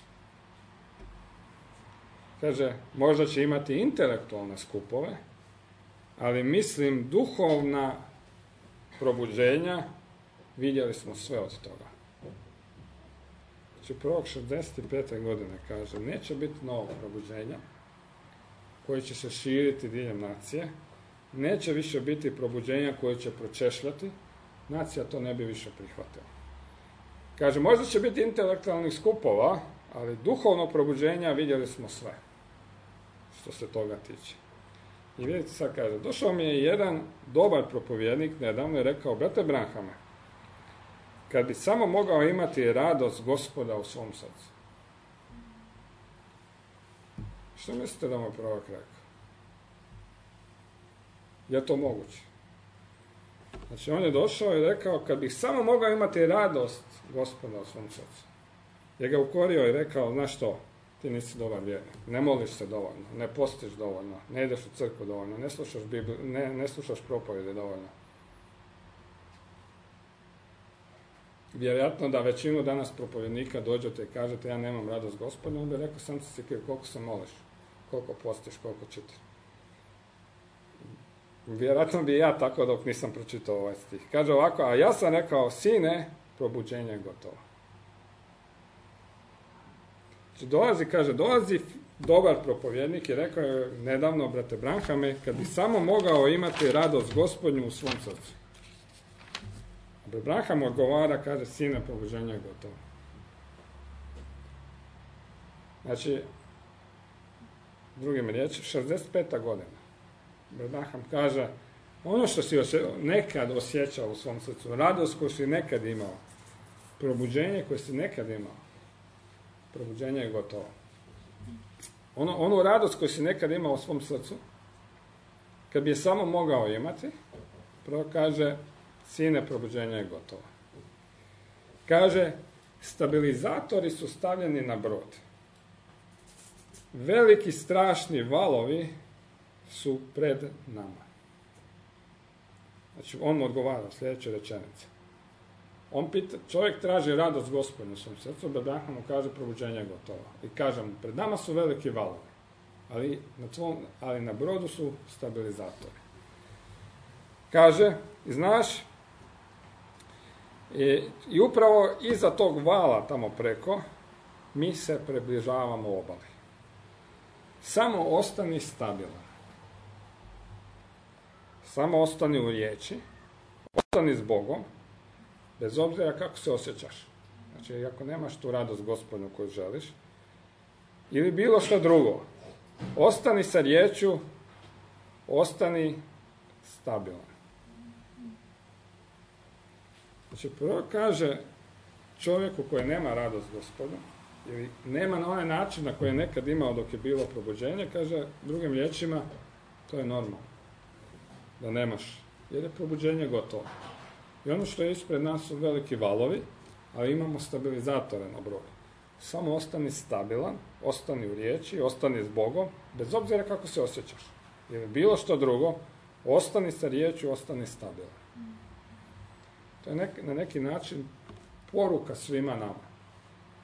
Kaže, možda će imati intelektualne skupove, ali mislim duhovna probuđenja, vidjeli smo sve od toga. Znači, prorok 65. godine kaže, neće biti novog probuđenja koji će se širiti diljem nacije, neće više biti probuđenja koje će pročešljati, nacija to ne bi više prihvatila. Kaže, možda će biti intelektualnih skupova, ali duhovno probuđenja vidjeli smo sve, što se toga tiče. I vidite, sad kaže, došao mi je jedan dobar propovjednik, nedavno je rekao, brate Branhame, kad bi samo mogao imati radost Gospoda u svom srcu. Što mislite da mu je prorok rekao? Je to moguće? Znači, on je došao i rekao, kad bih samo mogao imati radost Gospoda u svom srcu. Je ga ukorio i rekao, znaš što, ti nisi dobar vjernik, ne moliš se dovoljno, ne postiš dovoljno, ne ideš u crkvu dovoljno, ne slušaš Bibliju, ne slušaš propovjede dovoljno. Vjerojatno da većinu danas propovjednika dođete i kažete, ja nemam radost Gospoda, on bi rekao, sam si kriv, koliko se moliš, koliko postiš, koliko čitaš. Vjerojatno bi ja tako dok nisam pročitao ovaj stih. Kaže ovako, a ja sam rekao, sine, probuđenje je gotovo. Znači, dolazi dobar propovjednik i rekao je nedavno, brate Branhame, kad bi samo mogao imati radost Gospodnju u svom srcu. A brate Branham odgovara, kaže, sine, probuđenje je gotovo. Znači, drugim riječi, 65. godina. Branham kaže, ono što si nekad osjećao u svom srcu, radost koju si nekad imao, probuđenje koje si nekad imao, probuđenje je gotovo. Onu radost koju si nekad imao u svom srcu, kad bi je samo mogao imati, prvo kaže, sine, probuđenje je gotovo. Kaže, stabilizatori su stavljeni na brod. Veliki, strašni valovi su pred nama. Znači, on mu odgovara sljedeće rečenice. Čovjek traži radost Gospodnju u svom srcu, Branham mu kaže, probuđenje je gotovo. I kaže mu, pred nama su veliki valovi, ali na brodu su stabilizatori. Kaže, znaš, i upravo iza tog vala tamo preko, mi se približavamo obali. Samo ostani stabilan. Samo ostani u riječi, ostani s Bogom, bez obzira kako se osjećaš. Znači, ako nemaš tu radost Gospodnju koju želiš, ili bilo što drugo, ostani sa riječju, ostani stabilan. Znači, prvo kaže čovjeku koji nema radost Gospodnju, ili nema na onaj način na koji je nekad imao dok je bilo probuđenje, kaže drugim riječima, to je normalno. Da nemaš, jer je probuđenje gotovo. I ono što je ispred nas su veliki valovi, ali imamo stabilizatore na brodu. Samo ostani stabilan, ostani u riječi, ostani s Bogom, bez obzira kako se osjećaš. Ili bilo što drugo, ostani sa riječju, ostani stabilan. To je na neki način poruka svima nama.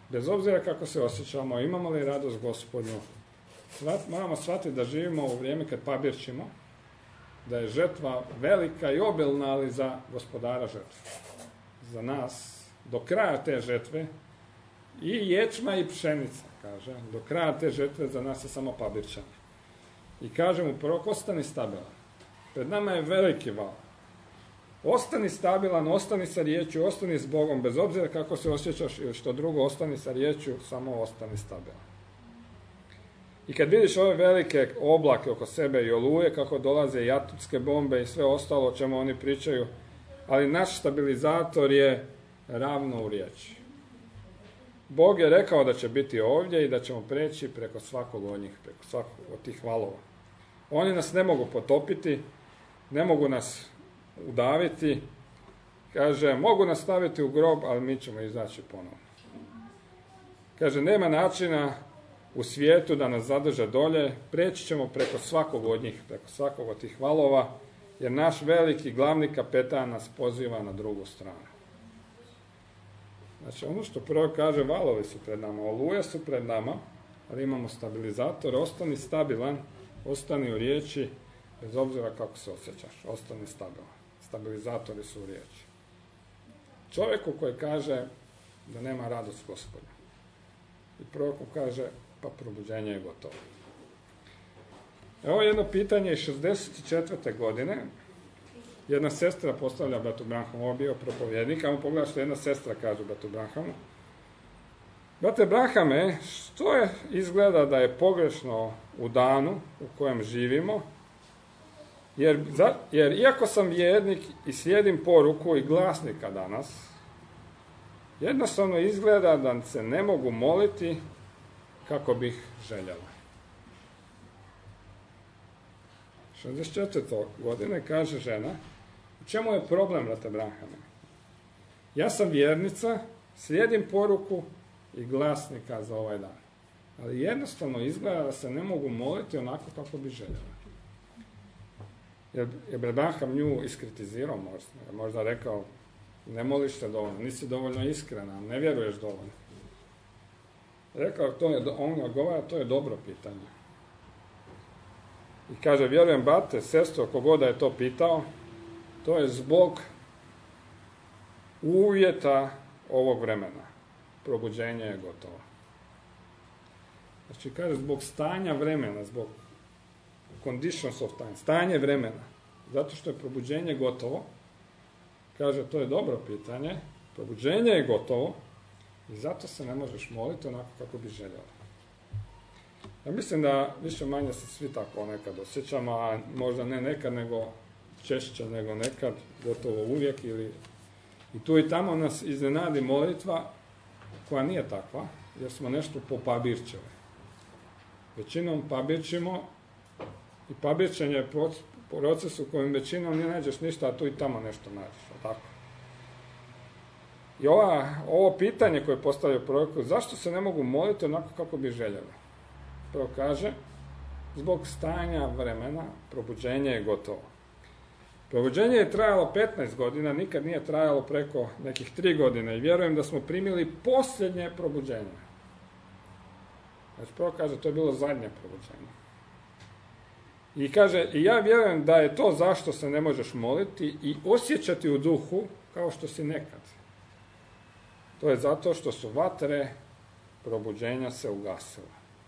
Bez obzira kako se osjećamo, imamo li radost Gospodnju, moramo shvatiti da živimo u vrijeme kad pabirčimo, da je žetva velika i obilna, ali za gospodara žetve. Za nas, do kraja te žetve, i ječma i pšenica, kaže, do kraja te žetve za nas je samo pabirčanje. I kaže mu prorok, ostani stabilan. Pred nama je veliki val. Ostani stabilan, ostani sa riječju, ostani s Bogom, bez obzira kako se osjećaš ili što drugo, ostani sa riječju, samo ostani stabilan. I kad vidiš ove velike oblake oko sebe i oluje, kako dolaze i atomske bombe i sve ostalo o čemu oni pričaju, ali naš stabilizator je ravno u riječi. Bog je rekao da će biti ovdje i da ćemo preći preko svakog od njih, preko svakog od tih valova. Oni nas ne mogu potopiti, ne mogu nas udaviti, kaže, mogu nas staviti u grob, ali mi ćemo izaći ponovno. Kaže, nema načina u svijetu da nas zadrže dolje, preći ćemo preko svakog od njih, preko svakog od tih valova, jer naš veliki glavni kapetan nas poziva na drugu stranu. Znači, ono što prvo kaže, valovi su pred nama, oluje su pred nama, ali imamo stabilizator, ostani stabilan, ostani u riječi, bez obzira kako se osjećaš, ostani stabilan. Stabilizatori su u riječi. Čovjeku koji kaže da nema radost Gospodnja. I proroku kaže, pa probuđenje je gotovo. Evo jedno pitanje iz 64. godine. Jedna sestra postavlja bratu Branhamu, ovo bio propovjednik, a on pogleda što jedna sestra kaže bratu Branhamu. Brate Branhame, što je izgleda da je pogrešno u danu u kojem živimo, jer iako sam vjernik i slijedim poruku i glasnika danas, jednostavno izgleda da se ne mogu moliti kako bih željela. 64. godine kaže žena, u čemu je problem, brate Branhame? Ja sam vjernica, slijedim poruku i glasnika za ovaj dan. Ali jednostavno izgleda da se ne mogu moliti onako kako bi željela. Jer je Branham nju iskritizirao možda rekao, ne moliš se dovoljno, nisi dovoljno iskrena, ne vjeruješ dovoljno. Rekao, on odgovara, to je dobro pitanje. I kaže, vjerujem, brate, sestro, kogoda je to pitao, to je zbog uvjeta ovog vremena. Probuđenje je gotovo. Znači, kaže, zbog stanja vremena, zbog conditions of time, stanje vremena, zato što je probuđenje gotovo, kaže, to je dobro pitanje, probuđenje je gotovo i zato se ne možeš moliti onako kako bi željela. Ja mislim da više manje se svi tako nekad osjećamo, a možda ne nekad, nego češće nego nekad, gotovo uvijek, i tu i tamo nas iznenadi molitva koja nije takva, jer smo nešto popabirčili. Većinom pabirčimo i pabirčenje je proces u kojem većinom ne nađeš ništa, a tu i tamo nešto nađeš, tako? I ovo pitanje koje postavlja proroku, zašto se ne mogu moliti onako kako bi željeli? Prvo kaže, zbog stanja vremena, probuđenje je gotovo. Probuđenje je trajalo 15 godina, nikad nije trajalo preko nekih 3 godine i vjerujem da smo primili posljednje probuđenje. Znači, prvo kaže, to je bilo zadnje probuđenje. I kaže, i ja vjerujem da je to zašto se ne možeš moliti i osjećati u duhu kao što si nekad. To je zato što su vatre probuđenja se ugasile.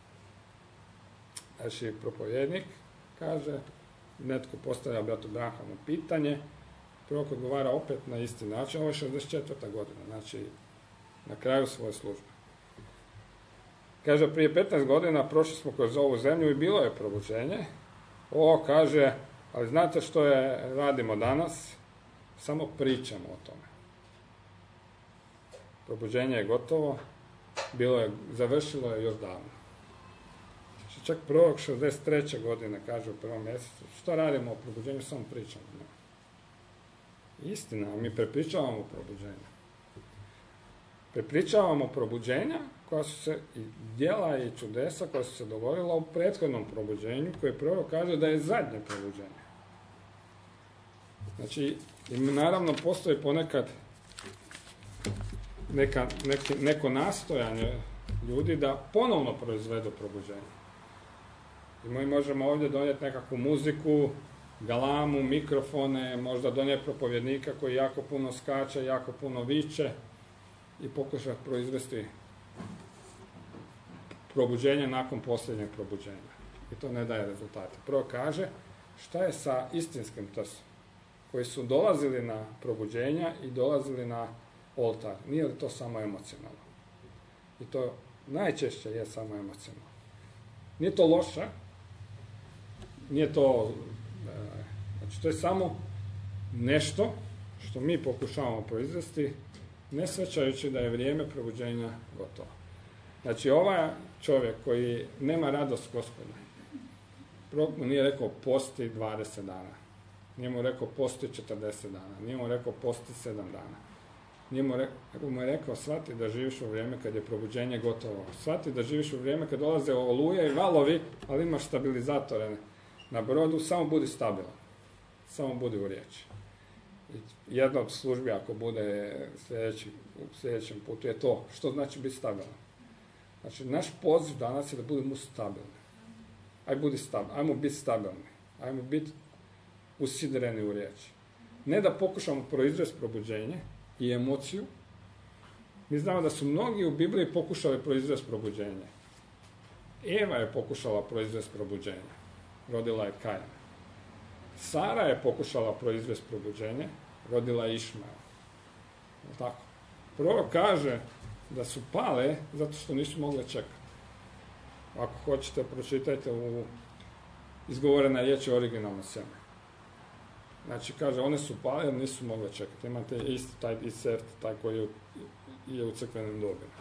Znači, propovjednik kaže, netko postavlja bratu Branhamu pitanje, prorok odgovara opet na isti način, ovo je 64. godina, znači na kraju svoje službe. Kaže, prije 15 godina prošli smo kroz ovu zemlju i bilo je probuđenje. Ovo kaže, ali znate što radimo danas? Samo pričamo o tome. Probuđenje je gotovo, završilo je još davno. Čak prorok 63. godine kaže u prvom mjesecu, što radimo o probuđenju, samo pričamo. Istina, mi prepričavamo probuđenje. Prepričavamo probuđenja koja su se, i djela i čudesa koja su se dogodila u prethodnom probuđenju, koje prorok kaže da je zadnje probuđenje. Znači, i naravno postoji ponekad neko nastojanje ljudi da ponovno proizvedu probuđenje. I mi možemo ovdje donijeti nekakvu muziku, galamu, mikrofone, možda donijeti propovjednika koji jako puno skače, jako puno viče i pokušati proizvesti probuđenje nakon posljednjeg probuđenja. I to ne daje rezultate. Prvo kaže, šta je sa istinskim trsom koji su dolazili na probuđenja i dolazili na oltar? Nije li to samo emocionalno? I to najčešće je samo emocionalno. Nije to loše, nije to, znači to je samo nešto što mi pokušavamo proizvesti, ne shvaćajući da je vrijeme probuđenja gotovo. Znači ovaj čovjek koji nema radost Gospoda, prorok mu nije rekao posti 20 dana, nije mu rekao posti 40 dana, nije mu rekao posti 7 dana. Nije mu je rekao, shvati da živiš u vrijeme kad je probuđenje gotovo. Shvati da živiš u vrijeme kad dolaze oluje i valovi, ali imaš stabilizatore na brodu, samo budi stabilan. Samo budi u riječi. I jedna od službi, ako bude u sljedećem putu, je to. Što znači biti stabilan? Znači, naš poziv danas je da budemo stabilni. Ajmo biti stabilni. Ajmo biti usidreni u riječi. Ne da pokušamo proizvesti probuđenje i emociju. Mi znamo da su mnogi u Bibliji pokušali proizvesti probuđenje. Eva je pokušala proizvesti probuđenje. Rodila je Kaina. Sara je pokušala proizvesti probuđenje. Rodila je Išmael. Tako. Prorok kaže da su pale zato što nisu mogle čekati. Ako hoćete, pročitajte u izgovorena riječ je originalno sjeme. Znači, kaže, one su pale jer nisu mogle čekati. Imate isti taj insert, taj koji je u crkvenim dobima.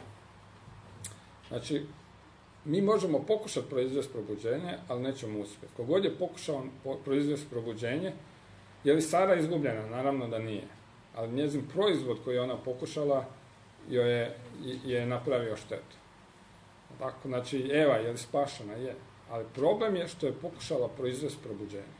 Znači, mi možemo pokušati proizvesti probuđenje, ali nećemo uspjeti. Kogod je pokušao proizvesti probuđenje, je li Sara izgubljena? Naravno da nije. Ali njezin proizvod koji je ona pokušala joj je napravio štetu. Tako, znači, Eva je li spašena? Je. Ali problem je što je pokušala proizvesti probuđenje.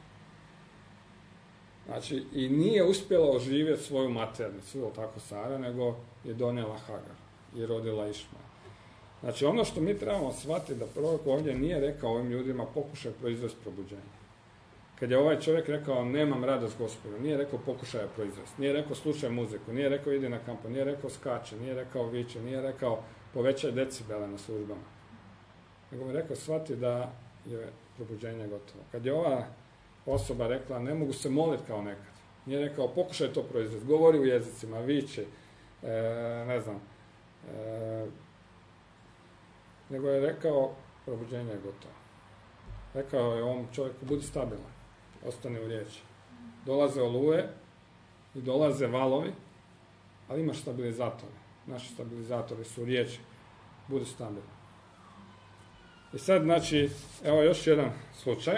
Znači, i nije uspjela oživjeti svoju maternicu, tako Sara, nego je donijela Hagar i rodila Išmael. Znači, ono što mi trebamo shvatiti da prorok ovdje nije rekao ovim ljudima pokušaj proizvesti probuđenje. Kad je ovaj čovjek rekao nemam radost Gospodu, nije rekao pokušaj proizvesti, nije rekao slušaj muziku, nije rekao idi na kampu, nije rekao skače, nije rekao viče, nije rekao povećaj decibele na službama. Nego mi je rekao shvati da je probuđenje gotovo. Kad je ova osoba rekla ne mogu se moliti kao nekad, nije rekao pokušaj to proizvesti, govori u jezicima, viče, nego je rekao probuđenje je gotovo. Rekao je ovom čovjeku budi stabilan, ostane u riječi. Dolaze oluje i dolaze valovi, ali imaš stabilizatore. Naši stabilizatori su u riječi, budi stabilan. I sad, znači, evo još jedan slučaj.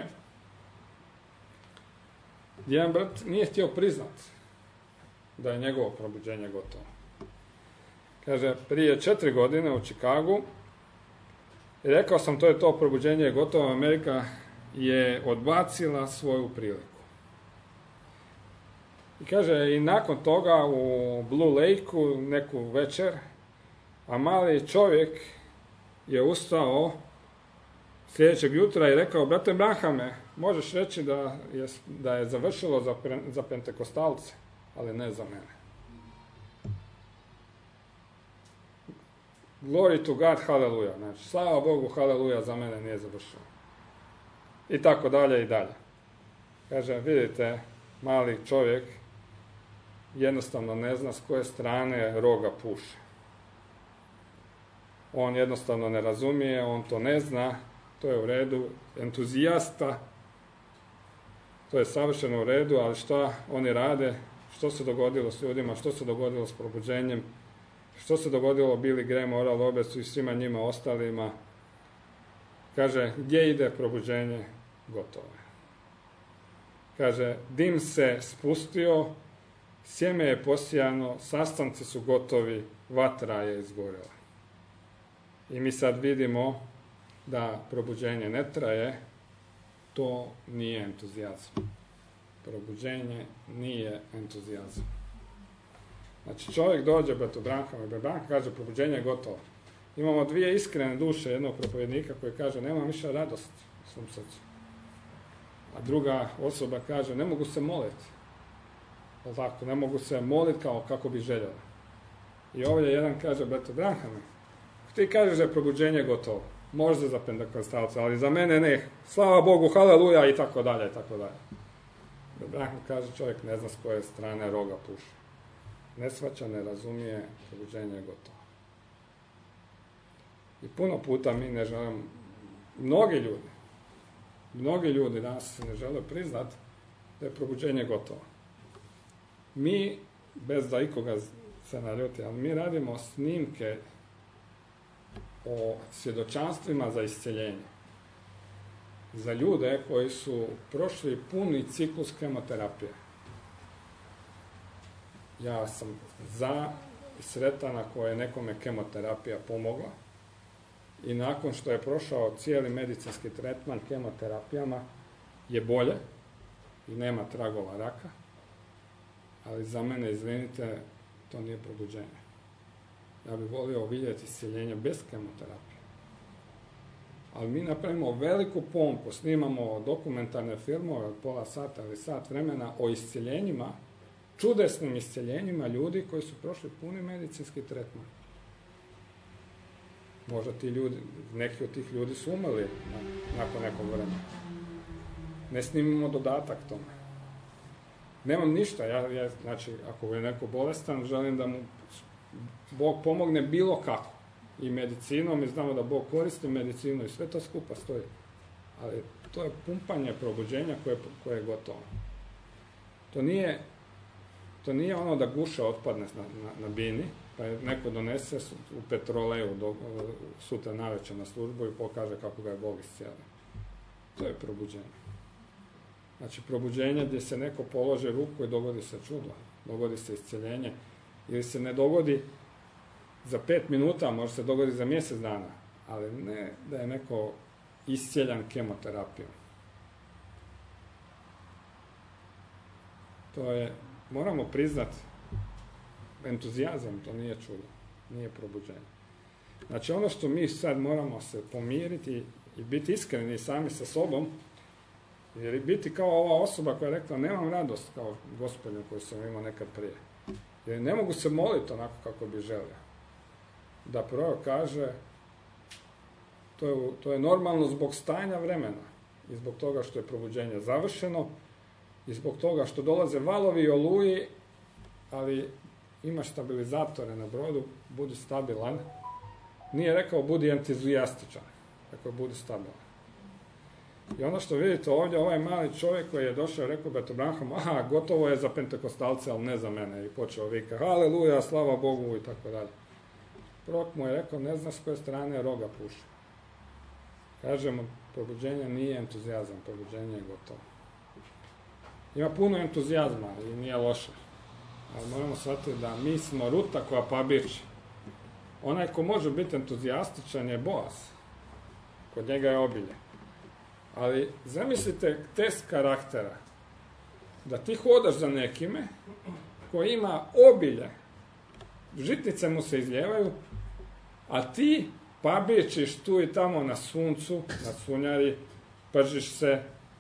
Jedan brat nije htio priznati da je njegovo probuđenje gotovo. Kaže, prije 4 godine u Chicagu i rekao sam to je to, probuđenje je gotovo, Amerika je odbacila svoju priliku. I kaže, i nakon toga u Blue Lake-u neku večer, a mali čovjek je ustao sljedećeg jutra i rekao, brate Branhame, možeš reći da je završilo za pentekostalce, ali ne za mene. Glory to God, haleluja. Znači, slava Bogu, haleluja, za mene nije završilo. I tako dalje i dalje. Kaže, vidite, mali čovjek jednostavno ne zna s koje strane roga puše. On jednostavno ne razumije, on to ne zna, to je u redu, entuzijasta, to je savršeno u redu, ali šta oni rade, što se dogodilo s ljudima, što se dogodilo s probuđenjem, što se dogodilo Billy Graham, Oral Robertsu i svima njima ostalima. Kaže, gdje ide probuđenje? Gotovo je. Kaže, dim se spustio, sjeme je posijano, sastanci su gotovi, vatra je izgorela. I mi sad vidimo da probuđenje ne traje, to nije entuzijazam. Probuđenje nije entuzijazam. Znači čovjek dođe Betu Branham i Branham kaže probuđenje je gotovo. Imamo dvije iskrene duše jednog propovjednika koji kaže nema više radost u svom srcu. A druga osoba kaže ne mogu se moliti. Tako, ne mogu se moliti kao kako bi željela. I ovdje jedan kaže Betu Branhame, ti kažeš da je probuđenje gotovo. Možda za pentekostalce, ali za mene ne. Slava Bogu, haleluja i tako dalje i tako dalje. Branham kaže čovjek ne zna s koje strane roga puši. Ne shvaća, ne razumije, probuđenje je gotovo. I puno puta mi ne želimo, mnogi ljudi danas ne žele priznati da je probuđenje gotovo. Mi, bez da ikoga se naljuti, ali mi radimo snimke o svjedočanstvima za isceljenje. Za ljude koji su prošli puni ciklus kemoterapije. Ja sam za i sretan ako je nekome kemoterapija pomogla i nakon što je prošao cijeli medicinski tretman kemoterapijama je bolje i nema tragova raka, ali za mene, izvinite, to nije probuđenje. Ja bih volio vidjeti isceljenje bez kemoterapije. Ali mi napravimo veliku pompu, snimamo dokumentarne filmove od pola sata ili sat vremena o isceljenjima, čudesnim isceljenjima ljudi koji su prošli puni medicinski tretman. Možda ti ljudi, neki od tih ljudi su umrli nakon nekog vremena. Ne snimimo dodatak tome. Nemam ništa, znači, ako je neko bolestan, želim da mu Bog pomogne bilo kako. I medicinom, i znamo da Bog koristi medicinu i sve to skupa stoji. Ali to je pumpanje probuđenja koje je gotovo. To nije ono da guša otpadne na bini, pa je neko donese u petroleju sutra navečer na službu i pokaže kako ga je Bog iscijelio. To je probuđenje. Znači probuđenje gdje se neko položi ruku i dogodi se čudo, dogodi se iscijeljenje, ili se ne dogodi za 5 minuta, može se dogoditi za mjesec dana, ali ne da je neko iscijeljan kemoterapijom. To je, moramo priznati, entuzijazam, to nije čudo, nije probuđenje. Znači ono što mi sad moramo se pomiriti i biti iskreni sami sa sobom, jer biti kao ova osoba koja je rekla nemam radost kao gospodin koju sam imao nekad prije. Jer ne mogu se moliti onako kako bi želio. Da prorok kaže to je normalno zbog stanja vremena i zbog toga što je probuđenje završeno i zbog toga što dolaze valovi i oluji, ali imaš stabilizatore na brodu, budi stabilan. Nije rekao budi entuzijastičan, rekao budi stabilan. I ono što vidite ovdje, ovaj mali čovjek koji je došao i rekao Betu Branham, gotovo je za pentekostalce, ali ne za mene. I počeo vika, haleluja, slava Bogu i tako dalje. Prorok mu je rekao, ne znaš s koje strane roga puši. Kažemo, probuđenje nije entuzijazam, probuđenje je gotovo. Ima puno entuzijazma i nije loše. Ali moramo shvatiti da mi smo ruta koja pabirči. Onaj ko može biti entuzijastičan je Boaz. Kod njega je obilje. Ali zamislite test karaktera. Da ti hodaš za nekime koji ima obilje. Žitnice mu se izljevaju, a ti pabirčiš tu i tamo na suncu, na sunjari, pržiš se,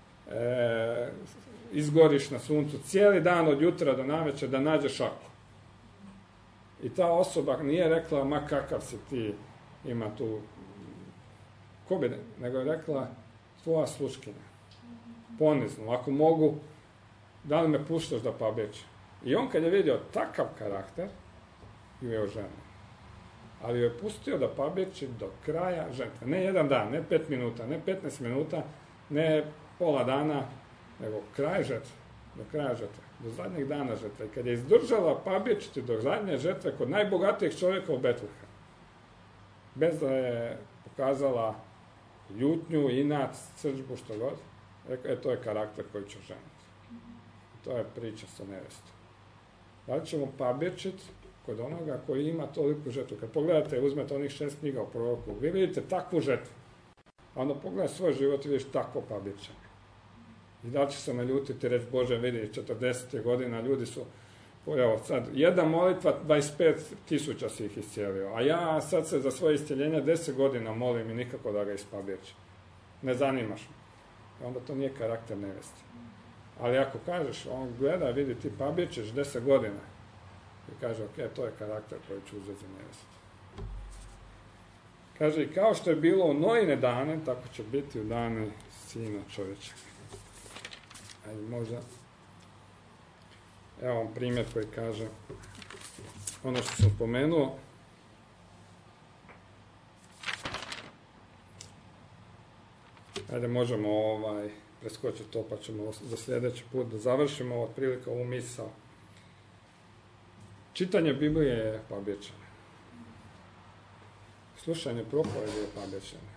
izgoriš na suncu cijeli dan od jutra do navečer da nađeš šaku. I ta osoba nije rekla, ma kakav si ti, ima tu, ko bi, nego je rekla, tvoja sluškinja, ponizno, ako mogu, da li me puštaš da pabirčim? I on kad je vidio takav karakter, ju je oženio. Ali ju je pustio da pabirči do kraja žetve. Ne jedan dan, ne 5 minuta, ne 15 minuta, ne pola dana, nego kraj žetve, do kraja žetve, do zadnjeg dana žetve. I kad je izdržala pabirčiti do zadnje žetve kod najbogatijeg čovjeka u Betlehemu, bez da je pokazala ljutnju, inat, srdžbu, što god, to je karakter koji će ženiti. To je priča sa nevestom. Da li ćemo pabirčiti kod onoga koji ima toliku žetvu? Kad pogledate, uzmete onih 6 knjiga u proroku, vi vidite takvu žetvu. A onda pogledaj svoj život i vidiš tako pabirčanje. I da li će se me ljutiti, reći, Bože, vidi, 40. godina, ljudi su Evo sad, jedna molitva, 25.000 si ih iscijelio, a ja sad se za svoje iscijeljenje 10 godina molim i nikako da ga ispabirčim. Ne zanimaš me. Onda to nije karakter nevjeste. Ali ako kažeš, on gleda, vidi, ti pabirčiš 10 godina i kaže, ok, to je karakter koji ću uzeti za nevjestu. Kaže, i kao što je bilo u Noine dane, tako će biti u dane Sina čovječeg. Ajde, možda. Evo vam primjer koji kaže ono što sam spomenuo. Ajde, možemo preskočiti to, pa ćemo za sljedeći put da završimo otprilike ovu misao. Čitanje Biblije je pabirčenje. Slušanje propovjedi je pabirčenje.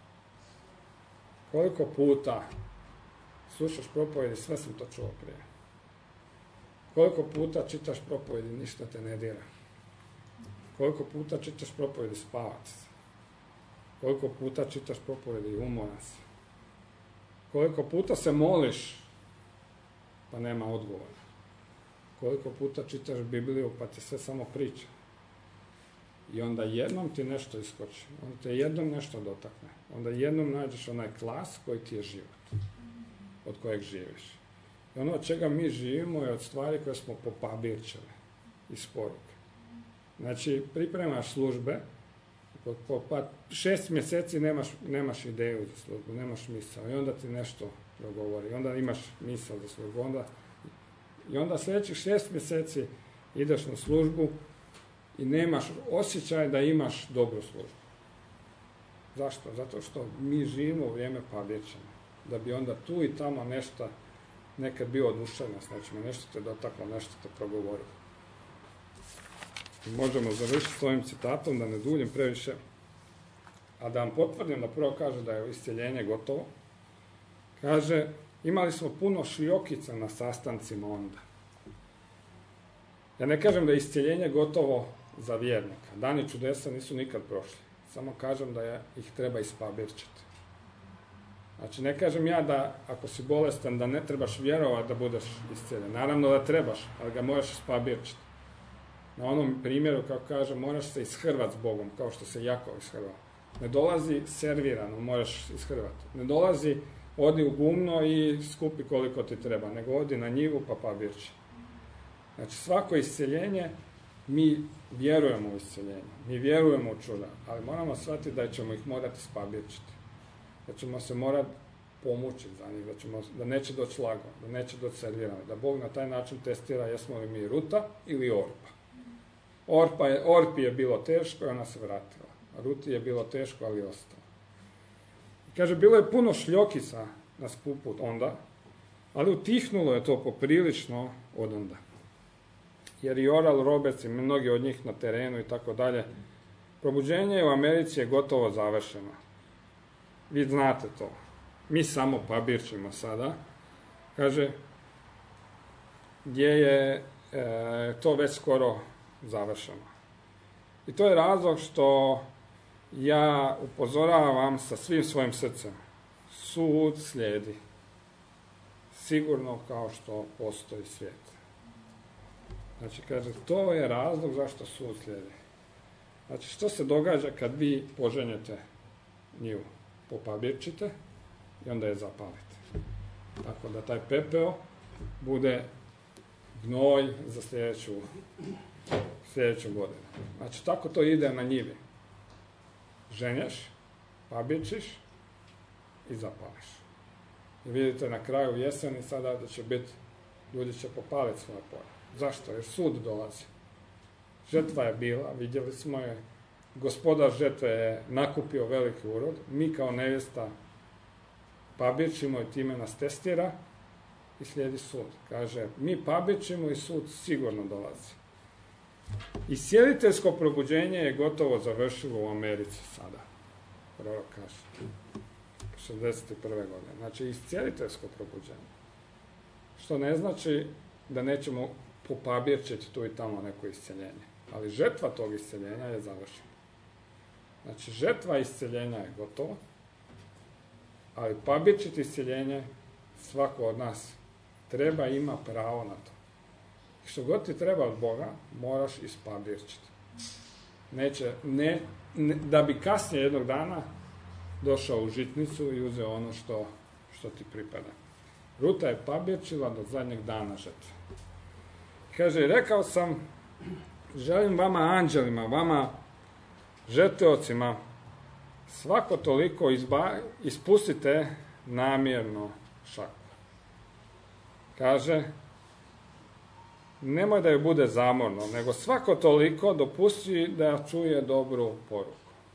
Koliko puta slušaš propovjedi, sve sam to čuo prije. Koliko puta čitaš propovjedi, ništa te ne dira. Koliko puta čitaš propovjedi, spavaš. Koliko puta čitaš propovjedi, umoran si. Koliko puta se moliš, pa nema odgovora. Koliko puta čitaš Bibliju, pa ti sve samo priča. I onda jednom ti nešto iskoči. Onda te jednom nešto dotakne. Onda jednom nađeš onaj klas koji ti je život. Od kojeg živiš. I ono od čega mi živimo je od stvari koje smo popabirčili iz poruke. Znači, pripremaš službe, pa 6 mjeseci nemaš ideju za službu, nemaš misao i onda ti nešto progovori, onda imaš misao za službu, i onda sljedećih 6 mjeseci ideš na službu i nemaš osjećaj da imaš dobru službu. Zašto? Zato što mi živimo u vrijeme pabirčenja, da bi onda tu i tamo nešto nekad bio oduševljen, znači nešto te dotaklo, nešto te progovorilo. Možemo završiti s ovim citatom, da ne duljim previše, a da vam potvrdim da prvo kaže da je iscjeljenje gotovo. Kaže, imali smo puno šljokica na sastancima onda. Ja ne kažem da je iscjeljenje gotovo za vjernika. Dani čudesa nisu nikad prošli. Samo kažem da ih treba ispabirčiti. Znači, ne kažem ja da ako si bolestan da ne trebaš vjerovati da budeš iscijeljen. Naravno da trebaš, ali ga moraš ispabirčiti. Na onom primjeru, kako kaže, moraš se ishrvati s Bogom, kao što se Jakov ishrvao. Ne dolazi servirano, moraš ishrvati. Ne dolazi, odi u gumno i skupi koliko ti treba, nego odi na njivu pa pabirči. Znači, svako isceljenje, mi vjerujemo u isceljenje, mi vjerujemo u čuda, ali moramo shvatiti da ćemo ih morati ispabirčiti. Da ćemo se morati pomučiti za njih, da neće doći lago, da neće doći servirano, da Bog na taj način testira jesmo li mi Ruta ili Orpa. Orpi je bilo teško i ona se vratila. A Ruti je bilo teško, ali ostala. Kaže, bilo je puno šljokica na skupu onda, ali utihnulo je to poprilično od onda. Jer i Oral Roberts i mnogi od njih na terenu i tako dalje, probuđenje u Americi je gotovo završeno. Vi znate to. Mi samo pabirčimo sada. Kaže, gdje je to već skoro završeno. I to je razlog što ja upozoravam sa svim svojim srcem. Sud slijedi. Sigurno kao što postoji svijet. Znači, kaže, to je razlog zašto sud slijedi. Znači, što se događa kad vi poženjete njivu? Popabirčite i onda je zapalite. Tako da taj pepeo bude gnoj za sljedeću godinu. Znači, tako to ide na njivi. Ženješ, pabirčiš i zapališ. I vidite na kraju jeseni sada da će biti, ljudi će popaliti svoje polje. Zašto? Jer sud dolazi. Žetva je bila, vidjeli smo je, gospodar žetve je nakupio veliki urod, mi kao nevjesta pabirčimo i time nas testira i slijedi sud. Kaže, mi pabirčimo i sud sigurno dolazi. Iscijeliteljsko probuđenje je gotovo završilo u Americi sada. Prorok kaže. 61. godine. Znači, iscijeliteljsko probuđenje. Što ne znači da nećemo popabirčiti tu i tamo neko isceljenje. Ali žetva tog isceljenja je završena. Znači, žetva isceljenja je gotova, ali pabirčiti isceljenje svako od nas treba, ima pravo na to. Što god ti treba od Boga, moraš ispabirčiti. Da bi kasnije jednog dana došao u žitnicu i uzeo ono što ti pripada. Ruta je pabirčila do zadnjeg dana žetve. Kaže, rekao sam, želim vama anđelima, vama žeteocima, svako toliko ispustite namjerno šaku. Kaže, nemoj da joj bude zamorno, nego svako toliko dopusti da čuje dobru poruku.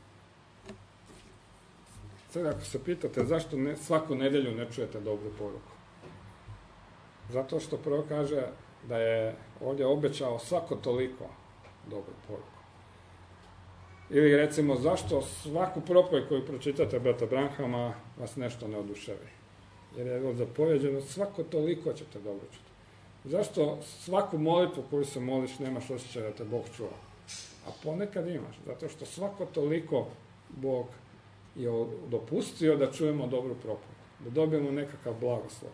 Sad ako se pitate zašto svaku nedjelju ne čujete dobru poruku. Zato što prvo kaže da je ovdje obećao svako toliko dobru poruku. Ili recimo zašto svaku propovijed koju pročitate brata Branhama vas nešto ne oduševi. Jer je zapovjeđeno svako toliko ćete dobro čuti. Zašto svaku molitvu koju se moliš nemaš osjećaj da te Bog čuva? A ponekad imaš. Zato što svako toliko Bog je dopustio da čujemo dobru propovijed. Da dobijemo nekakav blagoslov.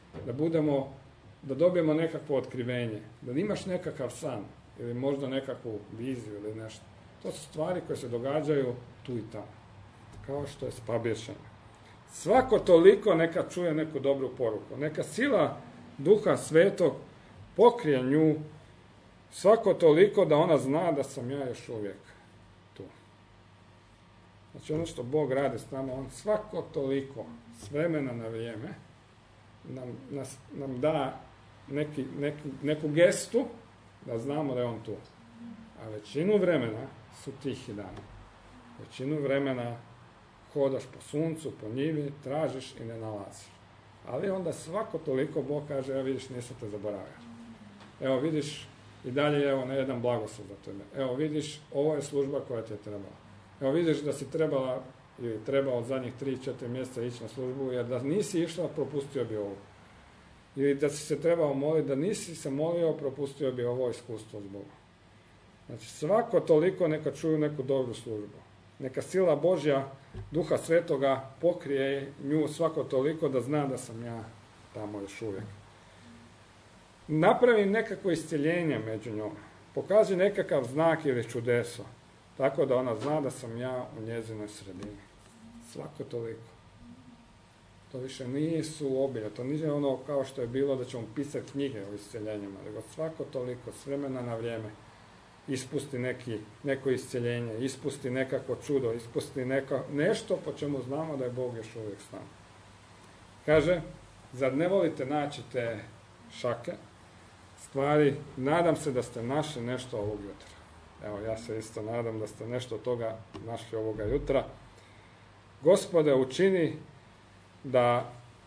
Da dobijemo nekakvo otkrivenje. Da imaš nekakav san. Ili možda nekakvu viziju ili nešto. To su stvari koje se događaju tu i tamo. Kao što je s pabirčenjem. Svako toliko neka čuje neku dobru poruku. Neka sila Duha Svetog pokrije nju svako toliko da ona zna da sam ja još uvijek tu. Znači ono što Bog radi s nama, on svako toliko s vremena na vrijeme nam da neku gestu da znamo da je on tu. A većinu vremena su tihi dani. Većinu vremena hodaš po suncu, po njivi, tražiš i ne nalaziš. Ali onda svako toliko Bog kaže, evo vidiš, nisam te zaboravio. Evo vidiš, i dalje evo na jedan blagoslov za tebe. Evo vidiš, ovo je služba koja ti je trebala. Evo vidiš da si trebao od zadnjih 3-4 mjeseca ići na službu, jer da nisi išla, propustio bi ovo. Ili da si se trebao moliti, da nisi se molio, propustio bi ovo iskustvo s Bogom. Znači svako toliko neka čuju neku dobru službu. Neka sila Božja, Duha Svetoga pokrije nju svako toliko da zna da sam ja tamo još uvijek. Napravi nekakvo iscjeljenje među njom. Pokaži nekakav znak ili čudeso. Tako da ona zna da sam ja u njezinoj sredini. Svako toliko. To više nisu obilja. To nije ono kao što je bilo da ćemo pisati knjige o isceljenjima. Nego svako toliko, s vremena na vrijeme. Ispusti neko isceljenje, ispusti nekako čudo, ispusti nešto po čemu znamo da je Bog još uvijek s nama. Kaže, zar ne volite naći te šake, stvari, nadam se da ste našli nešto ovog jutra. Evo, ja se isto nadam da ste nešto toga našli ovoga jutra. Gospode, učini da,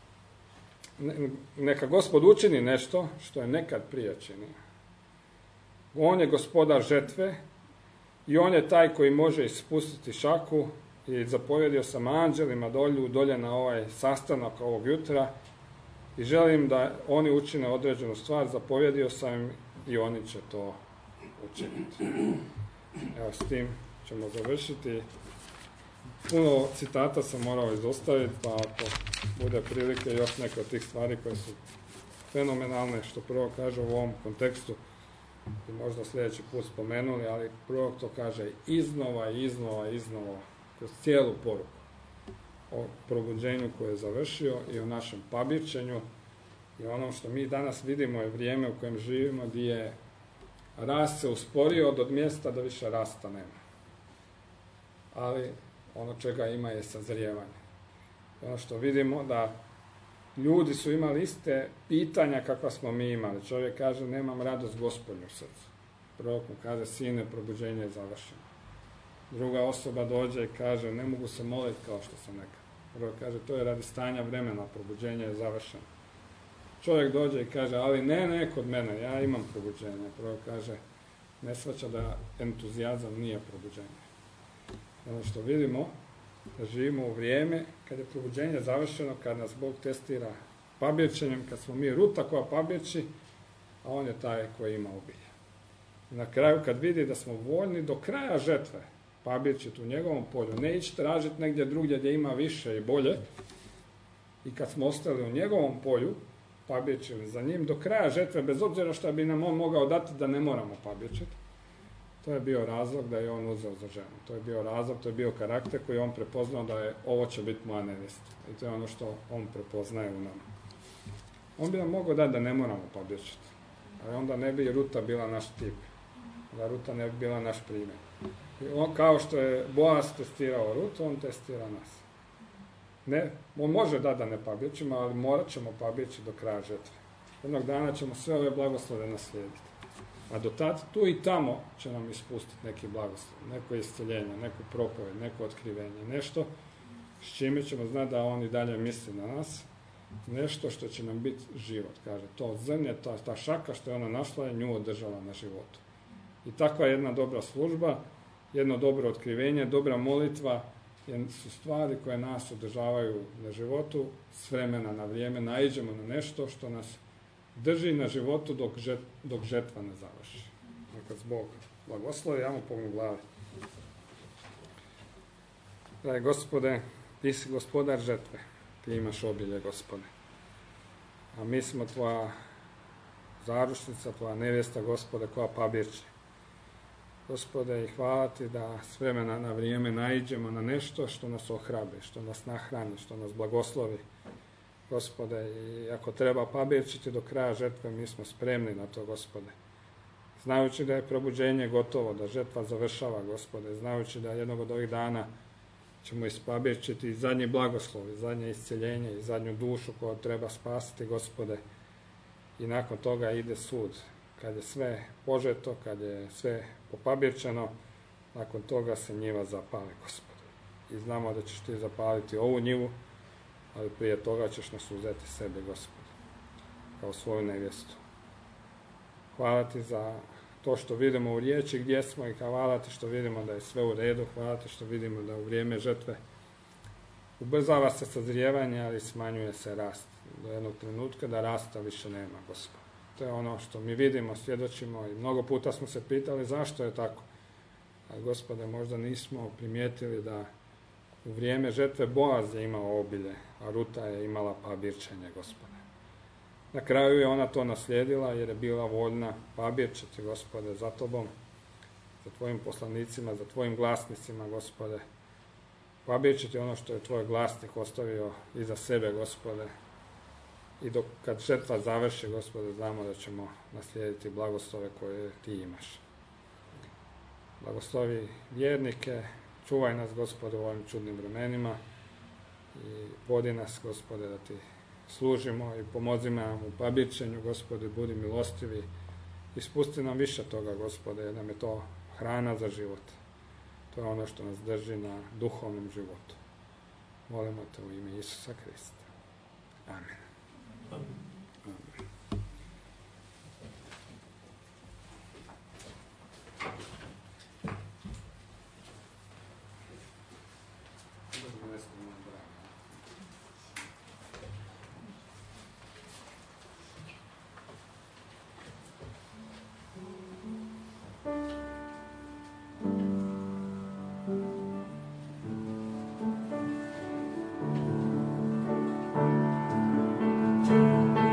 neka Gospod učini nešto što je nekad prije činio. On je gospodar žetve i on je taj koji može ispustiti šaku i zapovjedio sam anđelima dolje na ovaj sastanak ovog jutra i želim da oni učine određenu stvar, zapovjedio sam im i oni će to učiniti. Evo, s tim ćemo završiti. Puno citata sam morao izostaviti, pa ako bude prilike još neke od tih stvari koje su fenomenalne, što prvo kaže u ovom kontekstu, i možda sljedeći put spomenuli, ali prvo to kaže iznova kroz cijelu poruku o probuđenju koje je završio i o našem pabirčenju i onom što mi danas vidimo je vrijeme u kojem živimo gdje je rast se usporio od mjesta da više rasta nema. Ali ono čega ima je sazrijevanje. Ono što vidimo da ljudi su imali iste pitanja kakva smo mi imali. Čovjek kaže, nemam radost Gospodnju u srcu. Prorok mu kaže, sine, probuđenje je završeno. Druga osoba dođe i kaže, ne mogu se moliti kao što sam nekad. Prorok kaže, to je radi stanja vremena, probuđenje je završeno. Čovjek dođe i kaže, ali ne kod mene, ja imam probuđenje. Prorok kaže, ne shvaća da entuzijazam nije probuđenje. Ono što vidimo, da živimo u vrijeme kad je probuđenje završeno, kad nas Bog testira pabirčenjem, kad smo mi ruta koja pabirči, a on je taj koji ima obilje. Na kraju kad vidi da smo voljni do kraja žetve pabirčiti u njegovom polju, ne ići tražiti negdje drugdje gdje ima više i bolje, i kad smo ostali u njegovom polju, pabjećili za njim do kraja žetve, bez obzira što bi nam on mogao dati da ne moramo pabjećiti. To je bio razlog da je on uzeo za ženu. To je bio razlog, to je bio karakter koji je on prepoznao da je ovo će biti moja nevjesta. I to je ono što on prepoznaje u nama. On bi nam mogao dati da ne moramo pabjećiti. Ali onda ne bi Ruta bila naš tip. Da Ruta ne bi bila naš primjer. Kao što je Boaz testirao Rutu, on testira nas. Ne, on može dati da ne pabjećimo, ali morat ćemo pabjeći do kraja žetve. Jednog dana ćemo sve ove blagoslove naslijediti. A do tad, tu i tamo će nam ispustiti neki blagoslov, neko isceljenje, neku propoved, neko otkrivenje, nešto s čime ćemo znati da on i dalje misli na nas, nešto što će nam biti život, kaže. To zrnje, ta šaka što je ona našla je nju održala na životu. I takva jedna dobra služba, jedno dobro otkrivenje, dobra molitva, su stvari koje nas održavaju na životu, s vremena na vrijeme naiđemo na nešto što nas drži na životu dok žetva ne završi. Neka Bog blagoslovi, ja mu pognu glavi. Daj, Gospode, ti si gospodar žetve, ti imaš obilje, Gospode. A mi smo tvoja zaručnica, tvoja nevjesta, Gospode, koja pabirči. Gospode, i hvala ti da s vremena na vrijeme naiđemo na nešto što nas ohrabri, što nas nahrani, što nas blagoslovi. Gospode, i ako treba pabirčiti do kraja žetve, mi smo spremni na to, Gospode. Znajući da je probuđenje gotovo, da žetva završava, Gospode, znajući da jednog od ovih dana ćemo ispabirčiti i zadnji blagoslov, i zadnje isceljenje, i zadnju dušu koju treba spasiti, Gospode. I nakon toga ide sud. Kad je sve požeto, kad je sve popabirčeno, nakon toga se njiva zapali, Gospode. I znamo da ćeš ti zapaliti ovu njivu, ali prije toga ćeš nas uzeti sebe, Gospode, kao svoju nevjestu. Hvala ti za to što vidimo u riječi gdje smo i hvala ti što vidimo da je sve u redu, hvala ti što vidimo da u vrijeme žetve ubrzava se sazrijevanje, ali smanjuje se rast. Do jednog trenutka da rasta više nema, Gospode. To je ono što mi vidimo, svjedočimo i mnogo puta smo se pitali zašto je tako. A Gospode, možda nismo primijetili da u vrijeme žetve Boaz je imao obilje, a Ruta je imala pabirčenje, Gospode. Na kraju je ona to naslijedila jer je bila voljna pabirčiti, Gospode, za tobom, za tvojim poslanicima, za tvojim glasnicima, Gospode. Pabirčiti ono što je tvoj glasnik ostavio iza sebe, Gospode. I kad žetva završi, Gospode, znamo da ćemo naslijediti blagoslove koje ti imaš. Blagoslovi vjernike, čuvaj nas, Gospode, u ovim čudnim vremenima i vodi nas, Gospode, da ti služimo i pomozi nam u pabirčenju, Gospode, budi milostivi i spusti nam više toga, Gospode, jer nam je to hrana za život. To je ono što nas drži na duhovnom životu. Molimo te u ime Isusa Krista. Amen. Amen. Thank you.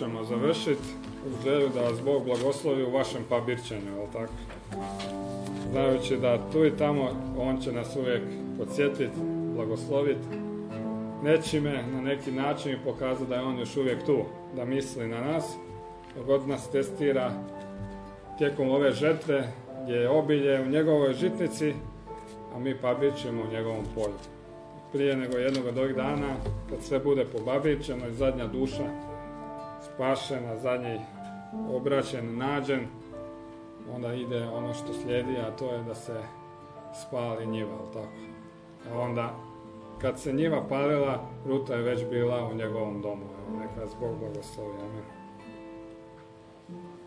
ćemo završiti uz želju da vas Bog blagoslovi u vašem pabirčenju, jel tako? Znajući da tu i tamo on će nas uvijek podsjetiti, blagosloviti nečime, na neki način i pokazati da je on još uvijek tu, da misli na nas, dok god nas testira tijekom ove žetve gdje je obilje u njegovoj žitnici, a mi pabirčimo u njegovom polju. Prije nego jednog od ovih dana, kad sve bude pobabirčeno i zadnja duša spašena, zadnji obraćen, nađen, onda ide ono što slijedi, a to je da se spali njiva, tako. A onda, kad se njiva palila, ruta je već bila u njegovom domu. Neka vas Bog blagoslovi. Amen.